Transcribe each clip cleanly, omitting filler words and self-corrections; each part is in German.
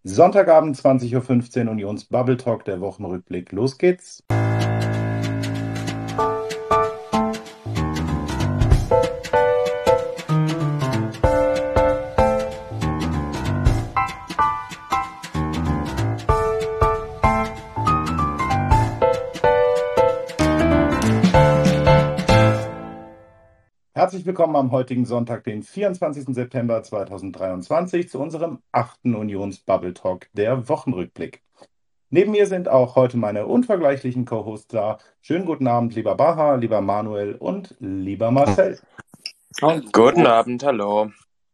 Sonntagabend 20:15 Uhr, Unions Bubble Talk, der Wochenrückblick. Los geht's. Herzlich willkommen am heutigen Sonntag, den 24. September 2023, zu unserem 8. Unions Bubble Talk, der Wochenrückblick. Neben mir sind auch heute meine unvergleichlichen Co-Hosts da. Schönen guten Abend, lieber Baha, lieber Manuel und lieber Marcel. Guten Abend, hallo.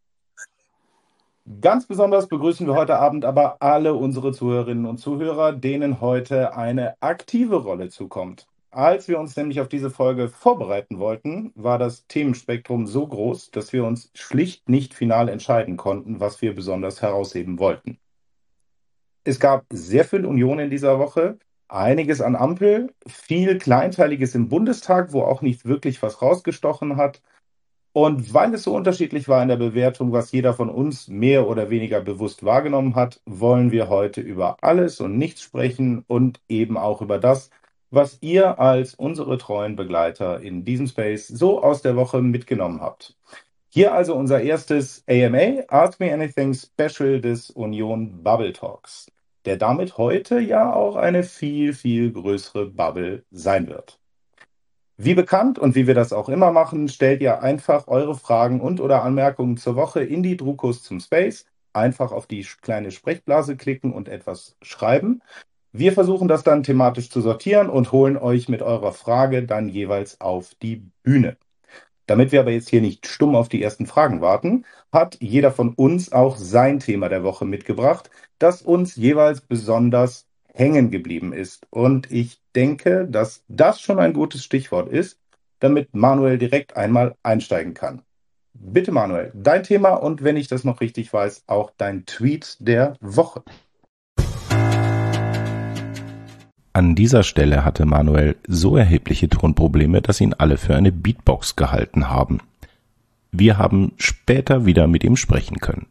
Ganz besonders begrüßen wir heute Abend aber alle unsere Zuhörerinnen und Zuhörer, denen heute eine aktive Rolle zukommt. Als wir uns nämlich auf diese Folge vorbereiten wollten, war das Themenspektrum so groß, dass wir uns schlicht nicht final entscheiden konnten, was wir besonders herausheben wollten. Es gab sehr viel Union in dieser Woche, einiges an Ampel, viel Kleinteiliges im Bundestag, wo auch nicht wirklich was rausgestochen hat. Und weil es so unterschiedlich war in der Bewertung, was jeder von uns mehr oder weniger bewusst wahrgenommen hat, wollen wir heute über alles und nichts sprechen und eben auch über das, was ihr als unsere treuen Begleiter in diesem Space so aus der Woche mitgenommen habt. Hier also unser erstes AMA, Ask Me Anything Special des Union Bubble Talks, der damit heute ja auch eine viel, viel größere Bubble sein wird. Wie bekannt und wie wir das auch immer machen, stellt ihr einfach eure Fragen und/oder Anmerkungen zur Woche in die Druckos zum Space. Einfach auf die kleine Sprechblase klicken und etwas schreiben. Wir versuchen das dann thematisch zu sortieren und holen euch mit eurer Frage dann jeweils auf die Bühne. Damit wir aber jetzt hier nicht stumm auf die ersten Fragen warten, hat jeder von uns auch sein Thema der Woche mitgebracht, das uns jeweils besonders hängen geblieben ist. Und ich denke, dass das schon ein gutes Stichwort ist, damit Manuel direkt einmal einsteigen kann. Bitte Manuel, dein Thema und wenn ich das noch richtig weiß, auch dein Tweet der Woche. An dieser Stelle hatte Manuel so erhebliche Tonprobleme, dass ihn alle für eine Beatbox gehalten haben. Wir haben später wieder mit ihm sprechen können.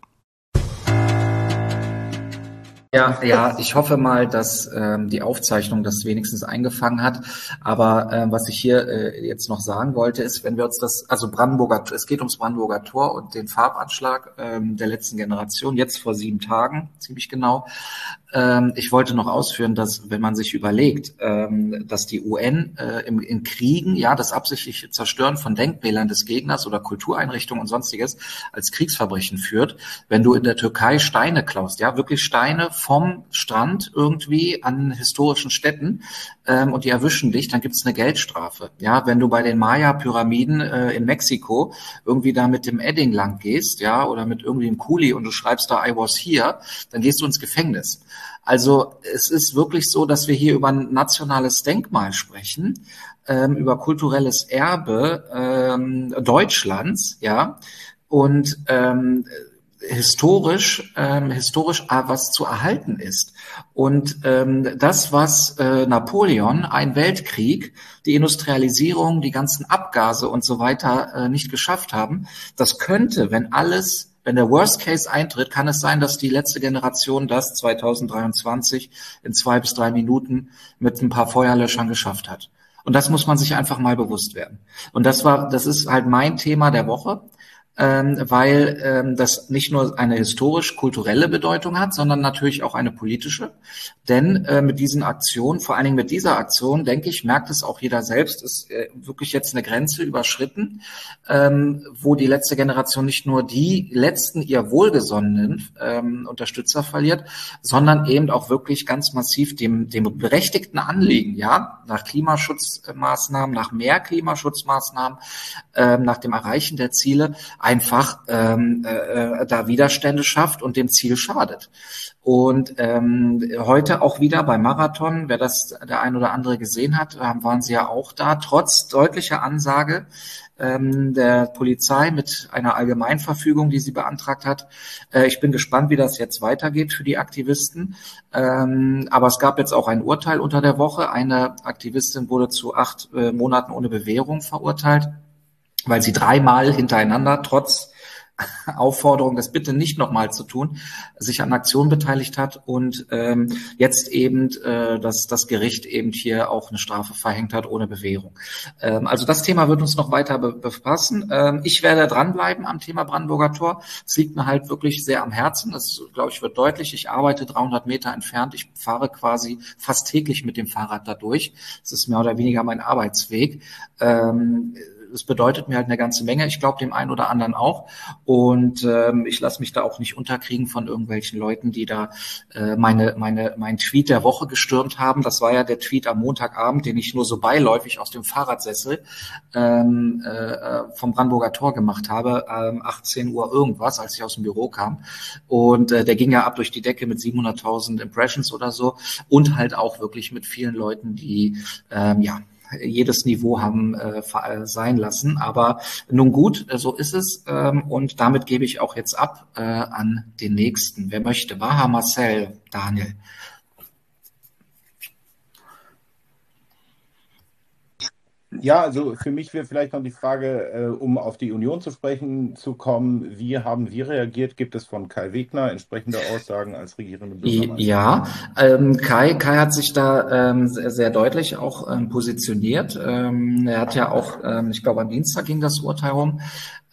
Ja, ich hoffe mal, dass die Aufzeichnung das wenigstens eingefangen hat. Aber was ich hier jetzt noch sagen wollte, ist, wenn wir uns es geht ums Brandenburger Tor und den Farbanschlag der letzten Generation, jetzt vor 7 Tagen, ziemlich genau. Ich wollte noch ausführen, dass, wenn man sich überlegt, dass die UN in Kriegen, ja, das absichtliche Zerstören von Denkmälern des Gegners oder Kultureinrichtungen und Sonstiges als Kriegsverbrechen führt, wenn du in der Türkei Steine klaust, ja, wirklich Steine vom Strand irgendwie an historischen Städten und die erwischen dich, dann gibt's eine Geldstrafe. Ja, wenn du bei den Maya-Pyramiden in Mexiko irgendwie da mit dem Edding lang gehst, ja, oder mit irgendwie einem Kuli und du schreibst da I was here, dann gehst du ins Gefängnis. Also es ist wirklich so, dass wir hier über ein nationales Denkmal sprechen, über kulturelles Erbe Deutschlands, ja, und historisch was zu erhalten ist. Und das, was Napoleon, ein Weltkrieg, die Industrialisierung, die ganzen Abgase und so weiter nicht geschafft haben, das könnte, wenn der Worst Case eintritt, kann es sein, dass die letzte Generation das 2023 in 2 bis 3 Minuten mit ein paar Feuerlöschern geschafft hat. Und das muss man sich einfach mal bewusst werden. Und das ist halt mein Thema der Woche, weil das nicht nur eine historisch-kulturelle Bedeutung hat, sondern natürlich auch eine politische. Denn mit diesen Aktionen, vor allen Dingen mit dieser Aktion, denke ich, merkt es auch jeder selbst, ist wirklich jetzt eine Grenze überschritten, wo die letzte Generation nicht nur die letzten ihr wohlgesonnenen Unterstützer verliert, sondern eben auch wirklich ganz massiv dem berechtigten Anliegen, ja, nach Klimaschutzmaßnahmen, nach mehr Klimaschutzmaßnahmen, nach dem Erreichen der Ziele einfach da Widerstände schafft und dem Ziel schadet. Und heute auch wieder beim Marathon, wer das der ein oder andere gesehen hat, waren sie ja auch da, trotz deutlicher Ansage der Polizei mit einer Allgemeinverfügung, die sie beantragt hat. Ich bin gespannt, wie das jetzt weitergeht für die Aktivisten. Aber es gab jetzt auch ein Urteil unter der Woche. Eine Aktivistin wurde zu 8 Monaten ohne Bewährung verurteilt, weil sie 3-mal hintereinander trotz Aufforderung, das bitte nicht nochmal zu tun, sich an Aktionen beteiligt hat und jetzt eben das Gericht eben hier auch eine Strafe verhängt hat ohne Bewährung. Also das Thema wird uns noch weiter befassen. Ich werde dranbleiben am Thema Brandenburger Tor. Es liegt mir halt wirklich sehr am Herzen. Das, glaube ich, wird deutlich. Ich arbeite 300 Meter entfernt. Ich fahre quasi fast täglich mit dem Fahrrad da durch. Es ist mehr oder weniger mein Arbeitsweg. Es bedeutet mir halt eine ganze Menge. Ich glaube, dem einen oder anderen auch. Und ich lasse mich da auch nicht unterkriegen von irgendwelchen Leuten, die da meinen Tweet der Woche gestürmt haben. Das war ja der Tweet am Montagabend, den ich nur so beiläufig aus dem Fahrradsessel vom Brandenburger Tor gemacht habe, 18 Uhr irgendwas, als ich aus dem Büro kam. Und der ging ja ab durch die Decke mit 700.000 Impressions oder so. Und halt auch wirklich mit vielen Leuten, die jedes Niveau haben sein lassen. Aber nun gut, so ist es. Und damit gebe ich auch jetzt ab an den Nächsten. Wer möchte? Baha, Marcel, Daniel. Ja, also für mich wäre vielleicht noch die Frage, um auf die Union zu sprechen zu kommen, wie haben wir reagiert? Gibt es von Kai Wegner entsprechende Aussagen als regierende Bürgermeister? Ja, Kai hat sich da sehr, sehr deutlich auch positioniert. Er hat ja auch, ich glaube am Dienstag ging das Urteil rum,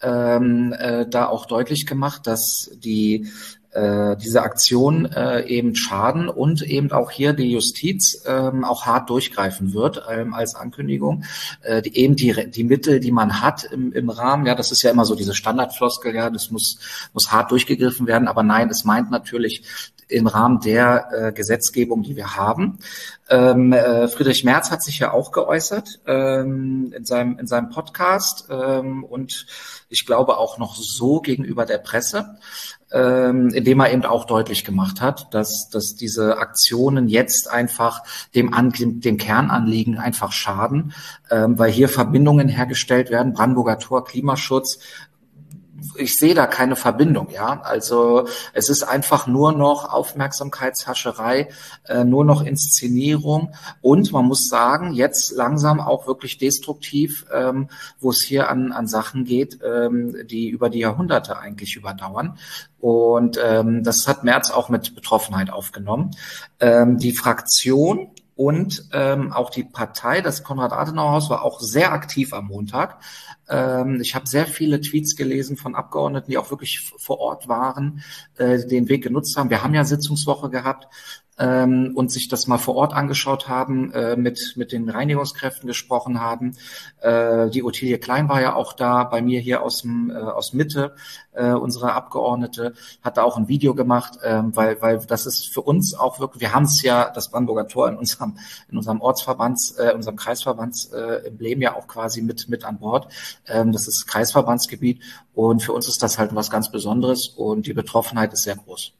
da auch deutlich gemacht, dass diese Aktion eben schaden und eben auch hier die Justiz auch hart durchgreifen wird als Ankündigung. Die Mittel, die man hat im Rahmen, ja, das ist ja immer so diese Standardfloskel, ja, das muss hart durchgegriffen werden, aber nein, es meint natürlich im Rahmen der Gesetzgebung, die wir haben. Friedrich Merz hat sich ja auch geäußert in seinem Podcast und ich glaube auch noch so gegenüber der Presse, indem er eben auch deutlich gemacht hat, dass diese Aktionen jetzt einfach dem Kernanliegen einfach schaden, weil hier Verbindungen hergestellt werden, Brandenburger Tor, Klimaschutz. Ich sehe da keine Verbindung, ja. Also es ist einfach nur noch Aufmerksamkeitshascherei, nur noch Inszenierung und man muss sagen, jetzt langsam auch wirklich destruktiv, wo es hier an Sachen geht, die über die Jahrhunderte eigentlich überdauern. Und das hat Merz auch mit Betroffenheit aufgenommen. Die Fraktion und auch die Partei, das Konrad-Adenauer-Haus, war auch sehr aktiv am Montag. Ich habe sehr viele Tweets gelesen von Abgeordneten, die auch wirklich vor Ort waren, den Weg genutzt haben. Wir haben ja Sitzungswoche gehabt und sich das mal vor Ort angeschaut haben, mit den Reinigungskräften gesprochen haben. Die Ottilie Klein war ja auch da, bei mir hier aus Mitte, unsere Abgeordnete, hat da auch ein Video gemacht, weil das ist für uns auch wirklich, wir haben es ja, das Brandenburger Tor in unserem Ortsverbands, unserem Kreisverbandsemblem ja auch quasi mit an Bord. Das ist Kreisverbandsgebiet und für uns ist das halt was ganz Besonderes und die Betroffenheit ist sehr groß.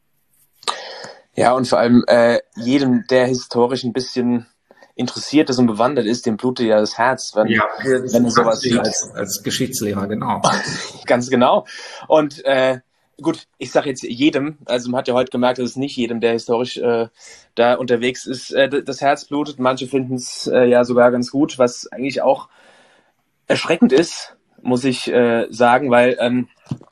Ja, und vor allem jedem, der historisch ein bisschen interessiert ist und bewandert ist, dem blutet ja das Herz, wenn er sowas sieht. Als Geschichtslehrer, genau. Ganz genau. Und gut, ich sage jetzt jedem, also man hat ja heute gemerkt, dass es nicht jedem, der historisch da unterwegs ist, das Herz blutet. Manche finden es ja sogar ganz gut, was eigentlich auch erschreckend ist, muss ich sagen, weil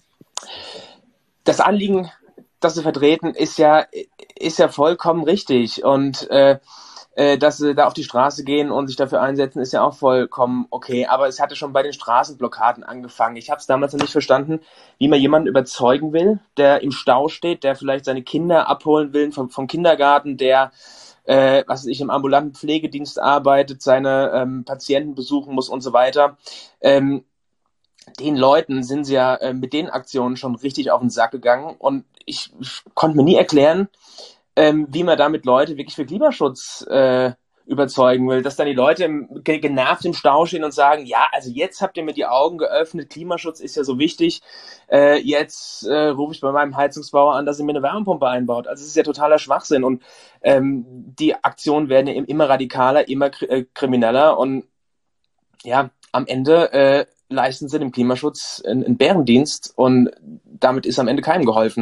das Anliegen, das sie vertreten, ist ja vollkommen richtig und dass sie da auf die Straße gehen und sich dafür einsetzen, ist ja auch vollkommen okay, aber es hatte schon bei den Straßenblockaden angefangen. Ich habe es damals noch nicht verstanden, wie man jemanden überzeugen will, der im Stau steht, der vielleicht seine Kinder abholen will vom Kindergarten, der im ambulanten Pflegedienst arbeitet, seine Patienten besuchen muss und so weiter. Den Leuten sind sie ja mit den Aktionen schon richtig auf den Sack gegangen und ich konnte mir nie erklären, wie man damit Leute wirklich für Klimaschutz überzeugen will, dass dann die Leute genervt im Stau stehen und sagen, ja, also jetzt habt ihr mir die Augen geöffnet, Klimaschutz ist ja so wichtig, jetzt rufe ich bei meinem Heizungsbauer an, dass er mir eine Wärmepumpe einbaut. Also es ist ja totaler Schwachsinn und die Aktionen werden ja immer radikaler, immer krimineller und ja, am Ende leisten sie dem Klimaschutz einen Bärendienst und damit ist am Ende keinem geholfen.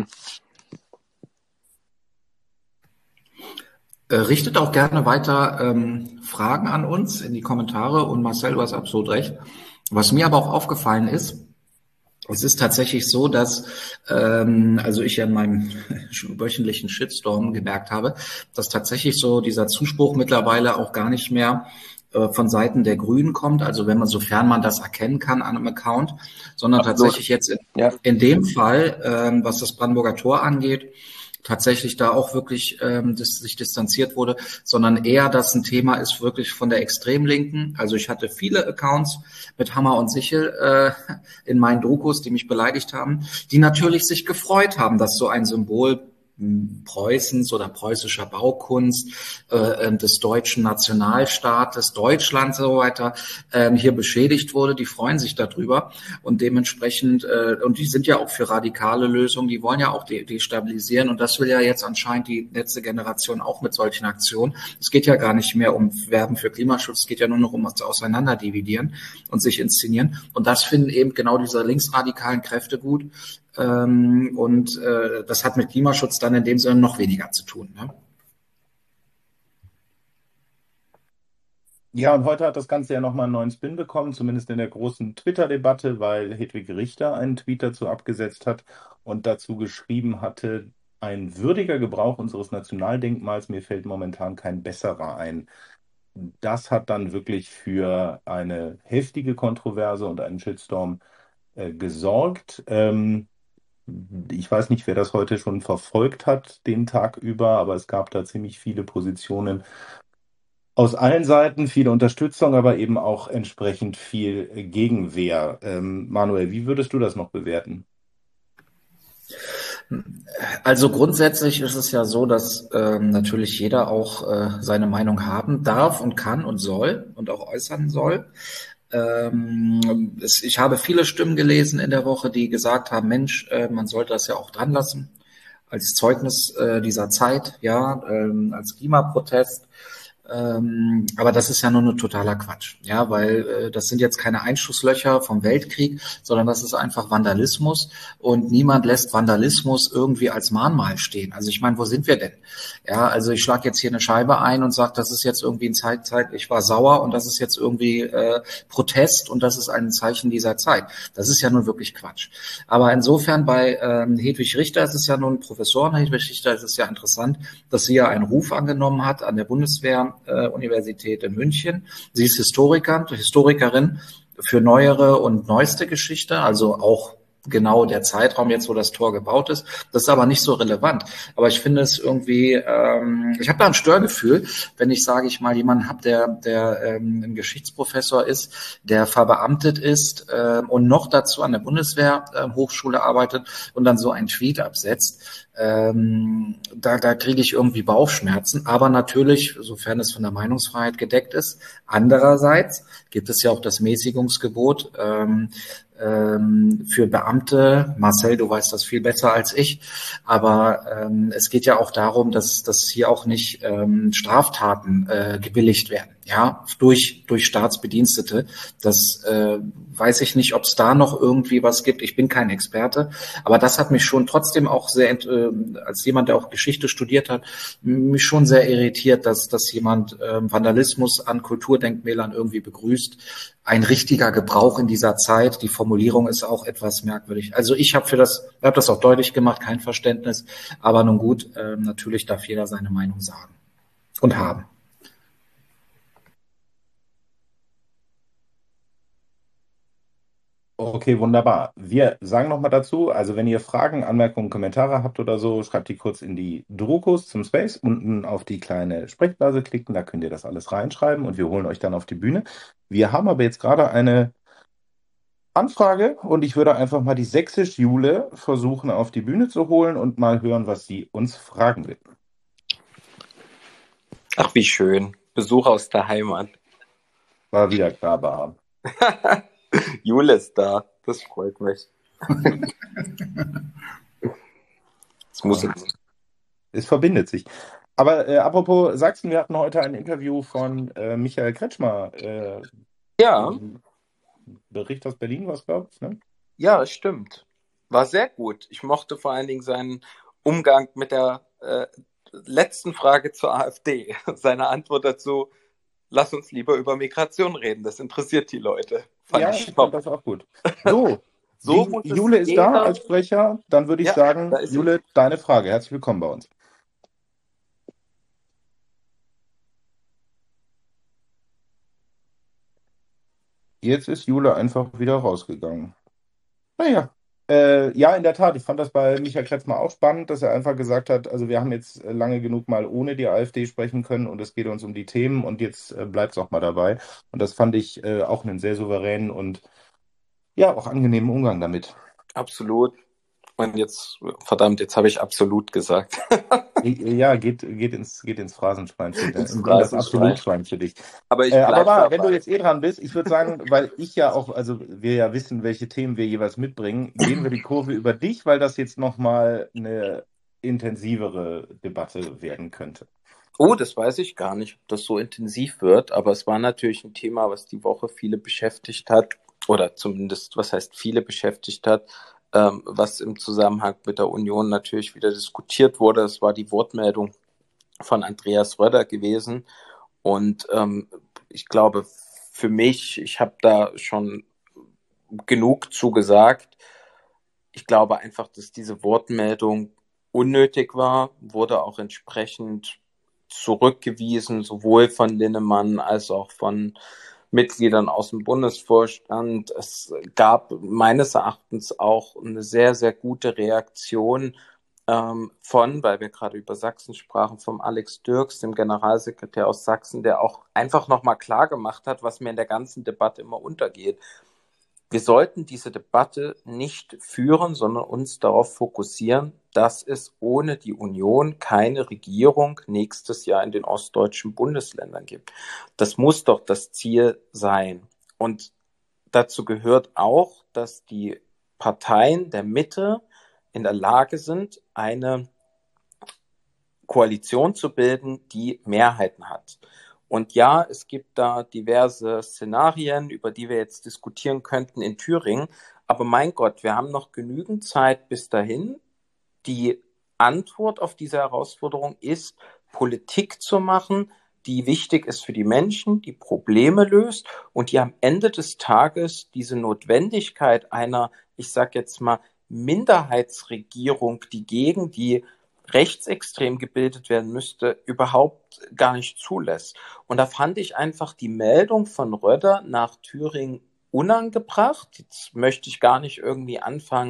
Richtet auch gerne weiter Fragen an uns in die Kommentare und Marcel, du hast absolut recht. Was mir aber auch aufgefallen ist, Es ist tatsächlich so, dass also ich ja in meinem wöchentlichen Shitstorm gemerkt habe, dass tatsächlich so dieser Zuspruch mittlerweile auch gar nicht mehr von Seiten der Grünen kommt, also wenn man, sofern man das erkennen kann an einem Account, sondern tatsächlich jetzt in dem Fall, was das Brandenburger Tor angeht, tatsächlich da auch wirklich sich distanziert wurde, sondern eher, dass ein Thema ist wirklich von der Extremlinken. Also ich hatte viele Accounts mit Hammer und Sichel in meinen Dokus, die mich beleidigt haben, die natürlich sich gefreut haben, dass so ein Symbol Preußens oder preußischer Baukunst, des deutschen Nationalstaates, Deutschland so weiter, hier beschädigt wurde. Die freuen sich darüber und dementsprechend, und die sind ja auch für radikale Lösungen, die wollen ja auch destabilisieren und das will ja jetzt anscheinend die letzte Generation auch mit solchen Aktionen. Es geht ja gar nicht mehr um Werben für Klimaschutz, es geht ja nur noch um das Auseinanderdividieren und sich inszenieren und das finden eben genau diese linksradikalen Kräfte gut. Und das hat mit Klimaschutz dann in dem Sinne noch weniger zu tun. Ne? Ja, und heute hat das Ganze ja nochmal einen neuen Spin bekommen, zumindest in der großen Twitter-Debatte, weil Hedwig Richter einen Tweet dazu abgesetzt hat und dazu geschrieben hatte, ein würdiger Gebrauch unseres Nationaldenkmals, mir fällt momentan kein besserer ein. Das hat dann wirklich für eine heftige Kontroverse und einen Shitstorm gesorgt. Ich weiß nicht, wer das heute schon verfolgt hat, den Tag über, aber es gab da ziemlich viele Positionen aus allen Seiten, viele Unterstützung, aber eben auch entsprechend viel Gegenwehr. Manuel, wie würdest du das noch bewerten? Also grundsätzlich ist es ja so, dass natürlich jeder auch seine Meinung haben darf und kann und soll und auch äußern soll. Ich habe viele Stimmen gelesen in der Woche, die gesagt haben, Mensch, man sollte das ja auch dran lassen als Zeugnis dieser Zeit, ja, als Klimaprotest. Aber das ist ja nur totaler Quatsch, ja, weil das sind jetzt keine Einschusslöcher vom Weltkrieg, sondern das ist einfach Vandalismus und niemand lässt Vandalismus irgendwie als Mahnmal stehen. Also ich meine, wo sind wir denn? Ja, also ich schlage jetzt hier eine Scheibe ein und sage, das ist jetzt irgendwie ein Zeit, ich war sauer und das ist jetzt irgendwie Protest und das ist ein Zeichen dieser Zeit. Das ist ja nun wirklich Quatsch. Aber insofern bei Hedwig Richter ist es ja nun Professorin Hedwig Richter, ist es ja interessant, dass sie ja einen Ruf angenommen hat an der Bundeswehr-Universität in München. Sie ist Historikerin für neuere und neueste Geschichte, also auch genau der Zeitraum jetzt, wo das Tor gebaut ist. Das ist aber nicht so relevant. Aber ich finde es irgendwie, ich habe da ein Störgefühl, wenn ich, sage ich mal, jemanden habe, der ein Geschichtsprofessor ist, der verbeamtet ist und noch dazu an der Bundeswehr-Hochschule arbeitet und dann so einen Tweet absetzt. Da kriege ich irgendwie Bauchschmerzen. Aber natürlich, sofern es von der Meinungsfreiheit gedeckt ist. Andererseits gibt es ja auch das Mäßigungsgebot, für Beamte. Marcel, du weißt das viel besser als ich, aber es geht ja auch darum, dass hier auch nicht Straftaten gebilligt werden, ja, durch Staatsbedienstete. Das weiß ich nicht, ob es da noch irgendwie was gibt. Ich bin kein Experte, aber das hat mich schon trotzdem auch sehr, als jemand, der auch Geschichte studiert hat, mich schon sehr irritiert, dass jemand Vandalismus an Kulturdenkmälern irgendwie begrüßt. Ein richtiger Gebrauch in dieser Zeit. Die Formulierung ist auch etwas merkwürdig. Also ich habe das auch deutlich gemacht, kein Verständnis. Aber nun gut, natürlich darf jeder seine Meinung sagen und haben. Okay, wunderbar. Wir sagen nochmal dazu, also wenn ihr Fragen, Anmerkungen, Kommentare habt oder so, schreibt die kurz in die Druckos zum Space, unten auf die kleine Sprechblase klicken, da könnt ihr das alles reinschreiben und wir holen euch dann auf die Bühne. Wir haben aber jetzt gerade eine Anfrage und ich würde einfach mal die sächsisch Jule versuchen auf die Bühne zu holen und mal hören, was sie uns fragen will. Ach, wie schön. Besuch aus der Heimat. War wieder klar, Baham. Jule ist da. Das freut mich. Es muss jetzt. Es verbindet sich. Aber apropos Sachsen, wir hatten heute ein Interview von Michael Kretschmer. Ja. Bericht aus Berlin, was glaube ich, ne? Ja, es stimmt. War sehr gut. Ich mochte vor allen Dingen seinen Umgang mit der letzten Frage zur AfD. Seine Antwort dazu: Lass uns lieber über Migration reden. Das interessiert die Leute. Ja, ich fand das auch gut. So, So muss es Jule ist da als Sprecher. Dann würde ich Ja, sagen, da ist sie. Jule, deine Frage. Herzlich willkommen bei uns. Jetzt ist Jule einfach wieder rausgegangen. Naja. Ja, in der Tat. Ich fand das bei Michael Kretzmer auch spannend, dass er einfach gesagt hat, also wir haben jetzt lange genug mal ohne die AfD sprechen können und es geht uns um die Themen und jetzt bleibt es auch mal dabei. Und das fand ich auch einen sehr souveränen und ja, auch angenehmen Umgang damit. Absolut. Und jetzt, verdammt, jetzt habe ich absolut gesagt. Ja, geht ins Phrasenschwein. Ins Das Phrasenschwein. Absolutschwein für dich. Aber ich Aber bleib wenn du dabei. jetzt dran bist, ich würde sagen, weil ich ja auch, also wir ja wissen, welche Themen wir jeweils mitbringen, gehen wir die Kurve über dich, weil das jetzt nochmal eine intensivere Debatte werden könnte. Oh, das weiß ich gar nicht, ob das so intensiv wird, aber es war natürlich ein Thema, was die Woche viele beschäftigt hat, oder zumindest, was heißt viele beschäftigt hat, was im Zusammenhang mit der Union natürlich wieder diskutiert wurde. Es war die Wortmeldung von Andreas Röder gewesen. Und ich glaube, für mich, ich habe da schon genug zugesagt. Ich glaube einfach, dass diese Wortmeldung unnötig war, wurde auch entsprechend zurückgewiesen, sowohl von Linnemann als auch von Mitgliedern aus dem Bundesvorstand. Es gab meines Erachtens auch eine sehr, sehr gute Reaktion weil wir gerade über Sachsen sprachen, vom Alex Dürks, dem Generalsekretär aus Sachsen, der auch einfach nochmal klar gemacht hat, was mir in der ganzen Debatte immer untergeht. Wir sollten diese Debatte nicht führen, sondern uns darauf fokussieren, dass es ohne die Union keine Regierung nächstes Jahr in den ostdeutschen Bundesländern gibt. Das muss doch das Ziel sein. Und dazu gehört auch, dass die Parteien der Mitte in der Lage sind, eine Koalition zu bilden, die Mehrheiten hat. Und ja, es gibt da diverse Szenarien, über die wir jetzt diskutieren könnten in Thüringen. Aber mein Gott, wir haben noch genügend Zeit bis dahin. Die Antwort auf diese Herausforderung ist, Politik zu machen, die wichtig ist für die Menschen, die Probleme löst und die am Ende des Tages diese Notwendigkeit einer, ich sage jetzt mal, Minderheitsregierung, die gegen die rechtsextrem gebildet werden müsste, überhaupt gar nicht zulässt. Und da fand ich einfach die Meldung von Röder nach Thüringen unangebracht. Jetzt möchte ich gar nicht irgendwie anfangen,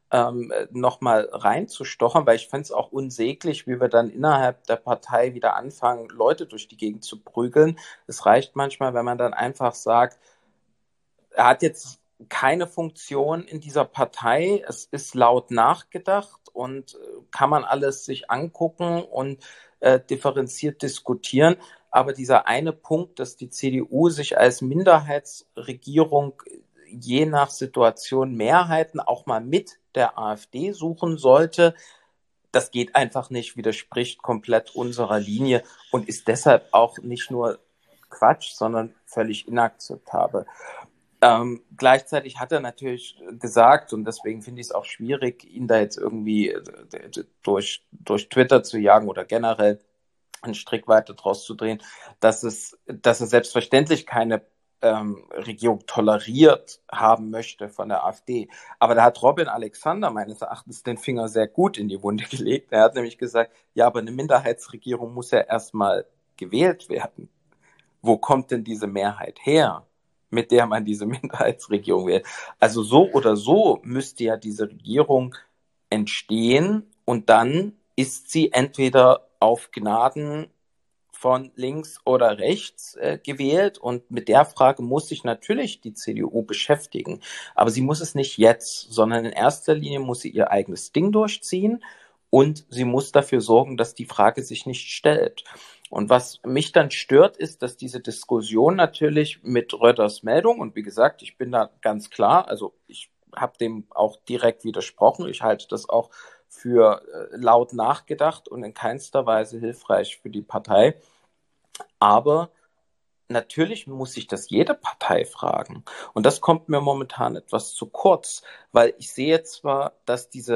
nochmal reinzustochern, weil ich fände es auch unsäglich, wie wir dann innerhalb der Partei wieder anfangen, Leute durch die Gegend zu prügeln. Es reicht manchmal, wenn man dann einfach sagt, er hat jetzt keine Funktion in dieser Partei. Es ist laut nachgedacht und kann man alles sich angucken und differenziert diskutieren. Aber dieser eine Punkt, dass die CDU sich als Minderheitsregierung je nach Situation Mehrheiten auch mal mit der AfD suchen sollte, das geht einfach nicht, widerspricht komplett unserer Linie und ist deshalb auch nicht nur Quatsch, sondern völlig inakzeptabel. Gleichzeitig hat er natürlich gesagt, und deswegen finde ich es auch schwierig, ihn da jetzt irgendwie durch Twitter zu jagen oder generell einen Strick weiter draus zu drehen, dass er selbstverständlich keine Regierung toleriert haben möchte von der AfD. Aber da hat Robin Alexander meines Erachtens den Finger sehr gut in die Wunde gelegt. Er hat nämlich gesagt, ja, aber eine Minderheitsregierung muss ja erstmal gewählt werden. Wo kommt denn diese Mehrheit her, mit der man diese Minderheitsregierung wählt? Also so oder so müsste ja diese Regierung entstehen und dann ist sie entweder auf Gnaden von links oder rechts gewählt und mit der Frage muss sich natürlich die CDU beschäftigen. Aber sie muss es nicht jetzt, sondern in erster Linie muss sie ihr eigenes Ding durchziehen und sie muss dafür sorgen, dass die Frage sich nicht stellt. Und was mich dann stört, ist, dass diese Diskussion natürlich mit Röders Meldung, und wie gesagt, ich bin da ganz klar, also ich habe dem auch direkt widersprochen, ich halte das auch für laut nachgedacht und in keinster Weise hilfreich für die Partei. Aber natürlich muss sich das jede Partei fragen. Und das kommt mir momentan etwas zu kurz, weil ich sehe zwar, dass diese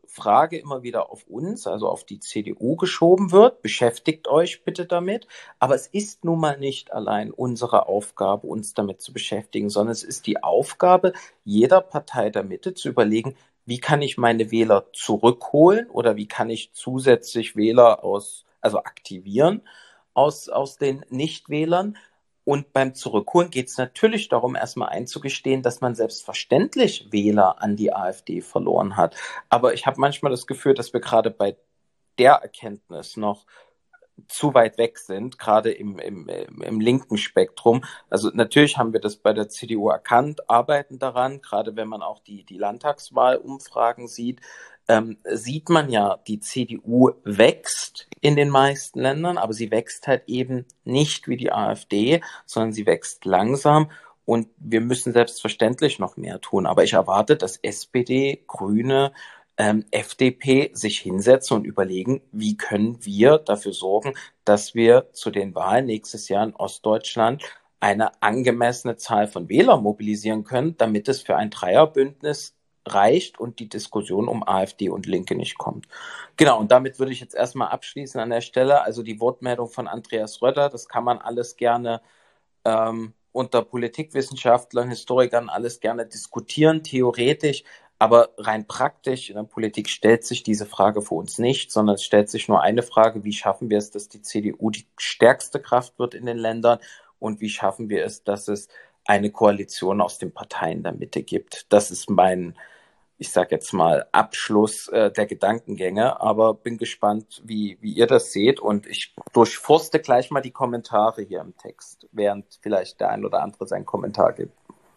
Frage immer wieder auf uns, also auf die CDU geschoben wird. Beschäftigt euch bitte damit. Aber es ist nun mal nicht allein unsere Aufgabe, uns damit zu beschäftigen, sondern es ist die Aufgabe jeder Partei der Mitte zu überlegen, wie kann ich meine Wähler zurückholen oder wie kann ich zusätzlich Wähler aktivieren aus den Nichtwählern. Und beim Zurückholen geht es natürlich darum, erstmal einzugestehen, dass man selbstverständlich Wähler an die AfD verloren hat. Aber ich habe manchmal das Gefühl, dass wir gerade bei der Erkenntnis noch zu weit weg sind, gerade im linken Spektrum. Also natürlich haben wir das bei der CDU erkannt, arbeiten daran, gerade wenn man auch die Landtagswahlumfragen sieht, sieht man ja, die CDU wächst in den meisten Ländern, aber sie wächst halt eben nicht wie die AfD, sondern sie wächst langsam. Und wir müssen selbstverständlich noch mehr tun. Aber ich erwarte, dass SPD, Grüne, FDP sich hinsetzen und überlegen, wie können wir dafür sorgen, dass wir zu den Wahlen nächstes Jahr in Ostdeutschland eine angemessene Zahl von Wählern mobilisieren können, damit es für ein Dreierbündnis reicht und die Diskussion um AfD und Linke nicht kommt. Genau, und damit würde ich jetzt erstmal abschließen an der Stelle. Also die Wortmeldung von Andreas Röder, das kann man alles gerne unter Politikwissenschaftlern, Historikern alles gerne diskutieren, theoretisch. Aber rein praktisch in der Politik stellt sich diese Frage für uns nicht, sondern es stellt sich nur eine Frage: Wie schaffen wir es, dass die CDU die stärkste Kraft wird in den Ländern? Und wie schaffen wir es, dass es eine Koalition aus den Parteien der Mitte gibt? Das ist mein, ich sage jetzt mal, Abschluss der Gedankengänge. Aber bin gespannt, wie ihr das seht. Und ich durchforste gleich mal die Kommentare hier im Text, während vielleicht der ein oder andere seinen Kommentar gibt.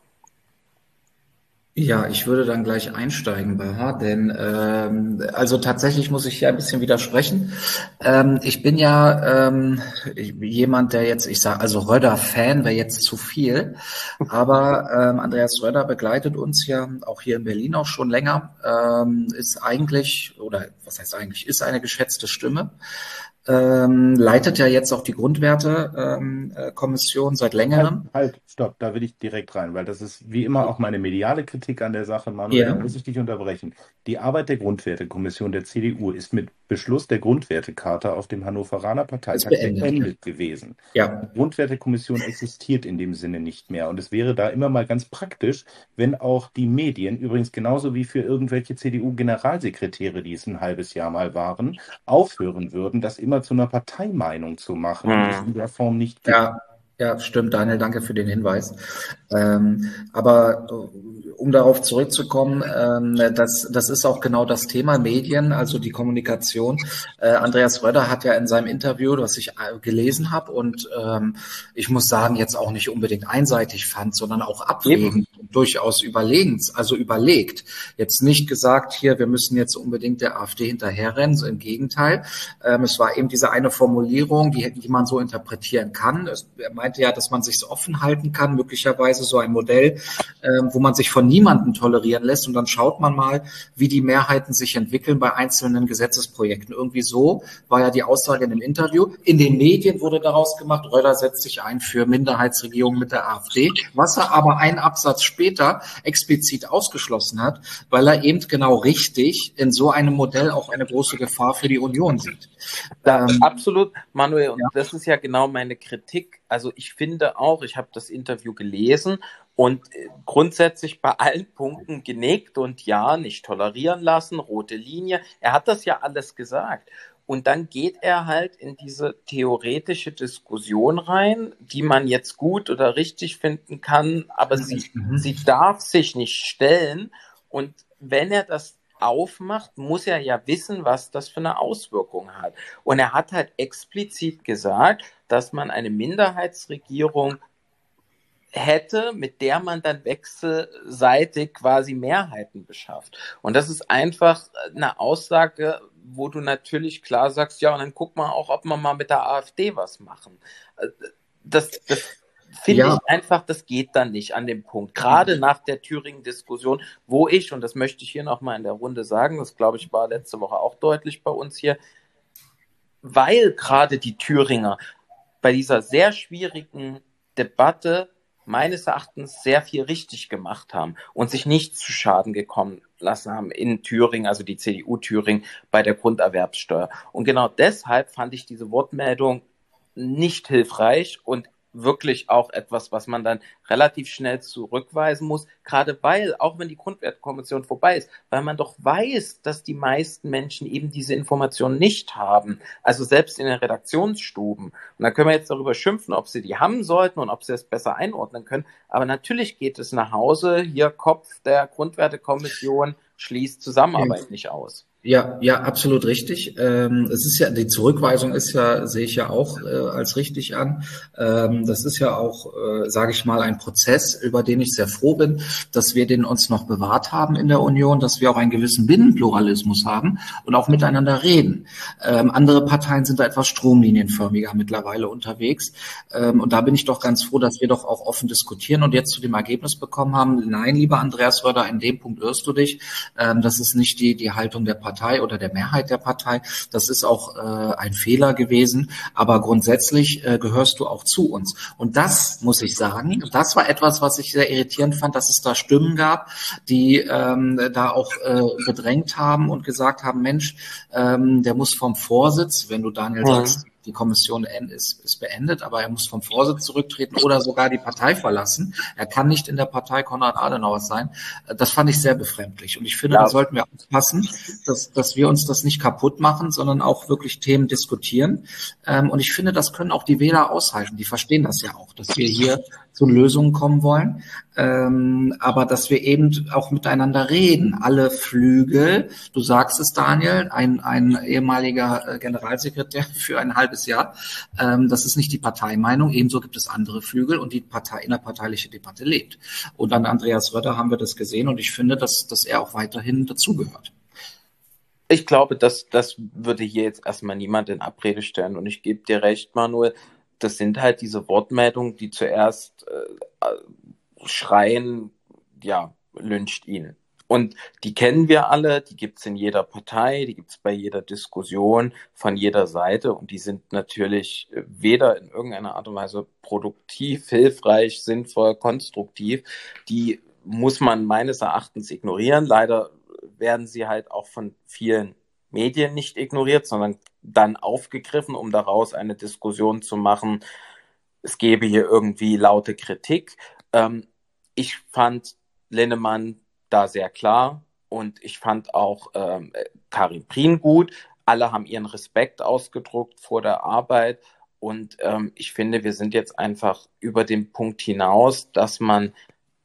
Ja, ich würde dann gleich einsteigen, Baha, denn also tatsächlich muss ich hier ein bisschen widersprechen. Ich bin ja jemand, der jetzt, ich sage, also Röder-Fan wäre jetzt zu viel, aber Andreas Röder begleitet uns ja auch hier in Berlin auch schon länger, ist eigentlich, oder was heißt eigentlich, ist eine geschätzte Stimme. Leitet ja jetzt auch die Grundwerte-Kommission seit längerem. Stopp, da will ich direkt rein, weil das ist wie immer auch meine mediale Kritik an der Sache. Manuel, da muss ich dich unterbrechen. Die Arbeit der Grundwertekommission der CDU ist mit Beschluss der Grundwertecharta auf dem Hannoveraner Parteitag beendet gewesen. Ja. Die Grundwertekommission existiert in dem Sinne nicht mehr und es wäre da immer mal ganz praktisch, wenn auch die Medien, übrigens genauso wie für irgendwelche CDU-Generalsekretäre, die es ein halbes Jahr mal waren, aufhören würden, das immer zu einer Parteimeinung zu machen, die es in der Form nicht gibt. Ja, stimmt, Daniel, danke für den Hinweis. Aber um darauf zurückzukommen, das ist auch genau das Thema Medien, also die Kommunikation. Andreas Röder hat ja in seinem Interview, was ich gelesen habe und ich muss sagen, jetzt auch nicht unbedingt einseitig fand, sondern auch abwägend, durchaus überlegt. Jetzt nicht gesagt, hier, wir müssen jetzt unbedingt der AfD hinterherrennen, so im Gegenteil. Es war eben diese eine Formulierung, die man so interpretieren kann. Er meinte ja, dass man sich offen halten kann, möglicherweise so ein Modell, wo man sich von niemandem tolerieren lässt und dann schaut man mal, wie die Mehrheiten sich entwickeln bei einzelnen Gesetzesprojekten. Irgendwie so war ja die Aussage in dem Interview. In den Medien wurde daraus gemacht, Röder setzt sich ein für Minderheitsregierungen mit der AfD, was er aber einen Absatz später explizit ausgeschlossen hat, weil er eben genau richtig in so einem Modell auch eine große Gefahr für die Union sieht. Absolut, Manuel, und das ist ja genau meine Kritik. Also ich finde auch, ich habe das Interview gelesen und grundsätzlich bei allen Punkten genickt und ja, nicht tolerieren lassen, rote Linie. Er hat das ja alles gesagt. Und dann geht er halt in diese theoretische Diskussion rein, die man jetzt gut oder richtig finden kann, aber sie darf sich nicht stellen. Und wenn er das aufmacht, muss er ja wissen, was das für eine Auswirkung hat. Und er hat halt explizit gesagt, dass man eine Minderheitsregierung hätte, mit der man dann wechselseitig quasi Mehrheiten beschafft. Und das ist einfach eine Aussage, wo du natürlich klar sagst, ja, und dann guck mal auch, ob wir mal mit der AfD was machen. Das finde ich einfach, das geht dann nicht an dem Punkt. Gerade nach der Thüringen-Diskussion, wo ich, und das möchte ich hier nochmal in der Runde sagen, das glaube ich war letzte Woche auch deutlich bei uns hier, weil gerade die Thüringer bei dieser sehr schwierigen Debatte meines Erachtens sehr viel richtig gemacht haben und sich nicht zu Schaden gekommen lassen haben in Thüringen, also die CDU Thüringen, bei der Grunderwerbssteuer. Und genau deshalb fand ich diese Wortmeldung nicht hilfreich und wirklich auch etwas, was man dann relativ schnell zurückweisen muss, gerade weil, auch wenn die Grundwertekommission vorbei ist, weil man doch weiß, dass die meisten Menschen eben diese Informationen nicht haben. Also selbst in den Redaktionsstuben. Und da können wir jetzt darüber schimpfen, ob sie die haben sollten und ob sie es besser einordnen können. Aber natürlich geht es nach Hause. Hier Kopf der Grundwertekommission schließt Zusammenarbeit nicht aus. Ja, ja, absolut richtig. Es ist ja, die Zurückweisung ist ja, sehe ich ja auch als richtig an. Das ist ja auch, sage ich mal, ein Prozess, über den ich sehr froh bin, dass wir den uns noch bewahrt haben in der Union, dass wir auch einen gewissen Binnenpluralismus haben und auch miteinander reden. Andere Parteien sind da etwas stromlinienförmiger mittlerweile unterwegs. Und da bin ich doch ganz froh, dass wir doch auch offen diskutieren und jetzt zu dem Ergebnis bekommen haben, nein, lieber Andreas Röder, in dem Punkt irrst du dich. Das ist nicht die Haltung der Partei oder der Mehrheit der Partei. Das ist auch ein Fehler gewesen. Aber grundsätzlich gehörst du auch zu uns. Und das, muss ich sagen, das war etwas, was ich sehr irritierend fand, dass es da Stimmen gab, die da auch gedrängt haben und gesagt haben, Mensch, der muss vom Vorsitz, wenn du Daniel sagst, die Kommission ist beendet, aber er muss vom Vorsitz zurücktreten oder sogar die Partei verlassen. Er kann nicht in der Partei Konrad Adenauers sein. Das fand ich sehr befremdlich. Und ich finde, da sollten wir aufpassen, dass wir uns das nicht kaputt machen, sondern auch wirklich Themen diskutieren. Und ich finde, das können auch die Wähler aushalten. Die verstehen das ja auch, dass wir hier zu Lösungen kommen wollen. Aber dass wir eben auch miteinander reden. Alle Flügel, du sagst es, Daniel, ein ehemaliger Generalsekretär für ein halbes Jahr, das ist nicht die Parteimeinung. Ebenso gibt es andere Flügel und die innerparteiliche Debatte lebt. Und an Andreas Röder haben wir das gesehen und ich finde, dass er auch weiterhin dazugehört. Ich glaube, das würde hier jetzt erstmal niemand in Abrede stellen. Und ich gebe dir recht, Manuel, das sind halt diese Wortmeldungen, die zuerst schreien, ja, lyncht ihn. Und die kennen wir alle, die gibt's in jeder Partei, die gibt's bei jeder Diskussion von jeder Seite und die sind natürlich weder in irgendeiner Art und Weise produktiv, hilfreich, sinnvoll, konstruktiv. Die muss man meines Erachtens ignorieren. Leider werden sie halt auch von vielen Medien nicht ignoriert, sondern dann aufgegriffen, um daraus eine Diskussion zu machen. Es gäbe hier irgendwie laute Kritik. Ich fand Linnemann da sehr klar und ich fand auch Karin Prien gut. Alle haben ihren Respekt ausgedrückt vor der Arbeit und ich finde, wir sind jetzt einfach über den Punkt hinaus, dass man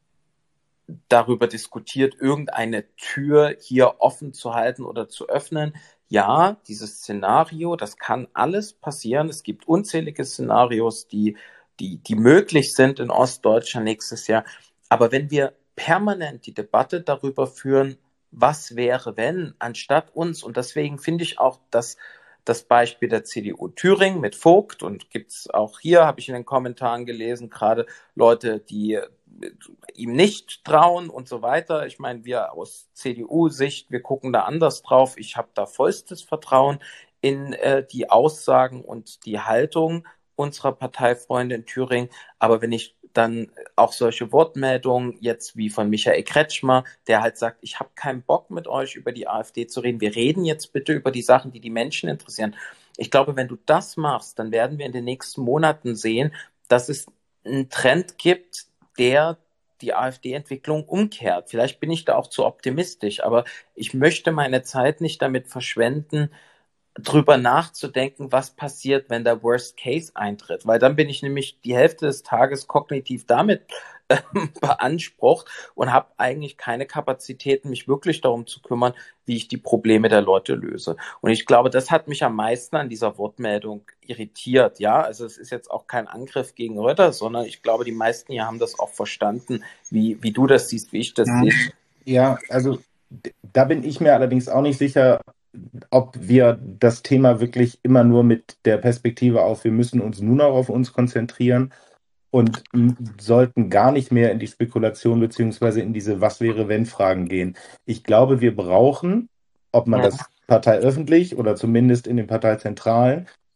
darüber diskutiert, irgendeine Tür hier offen zu halten oder zu öffnen. Ja, dieses Szenario, das kann alles passieren. Es gibt unzählige Szenarios, die möglich sind in Ostdeutschland nächstes Jahr. Aber wenn wir permanent die Debatte darüber führen, was wäre, wenn, anstatt uns, und deswegen finde ich auch, dass das Beispiel der CDU Thüringen mit Vogt und gibt's auch hier, habe ich in den Kommentaren gelesen, gerade Leute, die ihm nicht trauen und so weiter. Ich meine, wir aus CDU-Sicht, wir gucken da anders drauf. Ich habe da vollstes Vertrauen in die Aussagen und die Haltung unserer Parteifreunde in Thüringen. Aber wenn ich dann auch solche Wortmeldungen jetzt wie von Michael Kretschmer, der halt sagt, ich habe keinen Bock mit euch über die AfD zu reden. Wir reden jetzt bitte über die Sachen, die die Menschen interessieren. Ich glaube, wenn du das machst, dann werden wir in den nächsten Monaten sehen, dass es einen Trend gibt, der die AfD-Entwicklung umkehrt. Vielleicht bin ich da auch zu optimistisch, aber ich möchte meine Zeit nicht damit verschwenden, drüber nachzudenken, was passiert, wenn der Worst Case eintritt. Weil dann bin ich nämlich die Hälfte des Tages kognitiv damit beansprucht und habe eigentlich keine Kapazitäten, mich wirklich darum zu kümmern, wie ich die Probleme der Leute löse. Und ich glaube, das hat mich am meisten an dieser Wortmeldung irritiert. Ja, also es ist jetzt auch kein Angriff gegen Rötter, sondern ich glaube, die meisten hier haben das auch verstanden, wie du das siehst, wie ich das sehe. Ja, also da bin ich mir allerdings auch nicht sicher, ob wir das Thema wirklich immer nur mit der Perspektive auf, wir müssen uns nur noch auf uns konzentrieren und sollten gar nicht mehr in die Spekulation beziehungsweise in diese Was-wäre-wenn-Fragen gehen. Ich glaube, wir brauchen, ob man das parteiöffentlich oder zumindest in den Parteizentralen,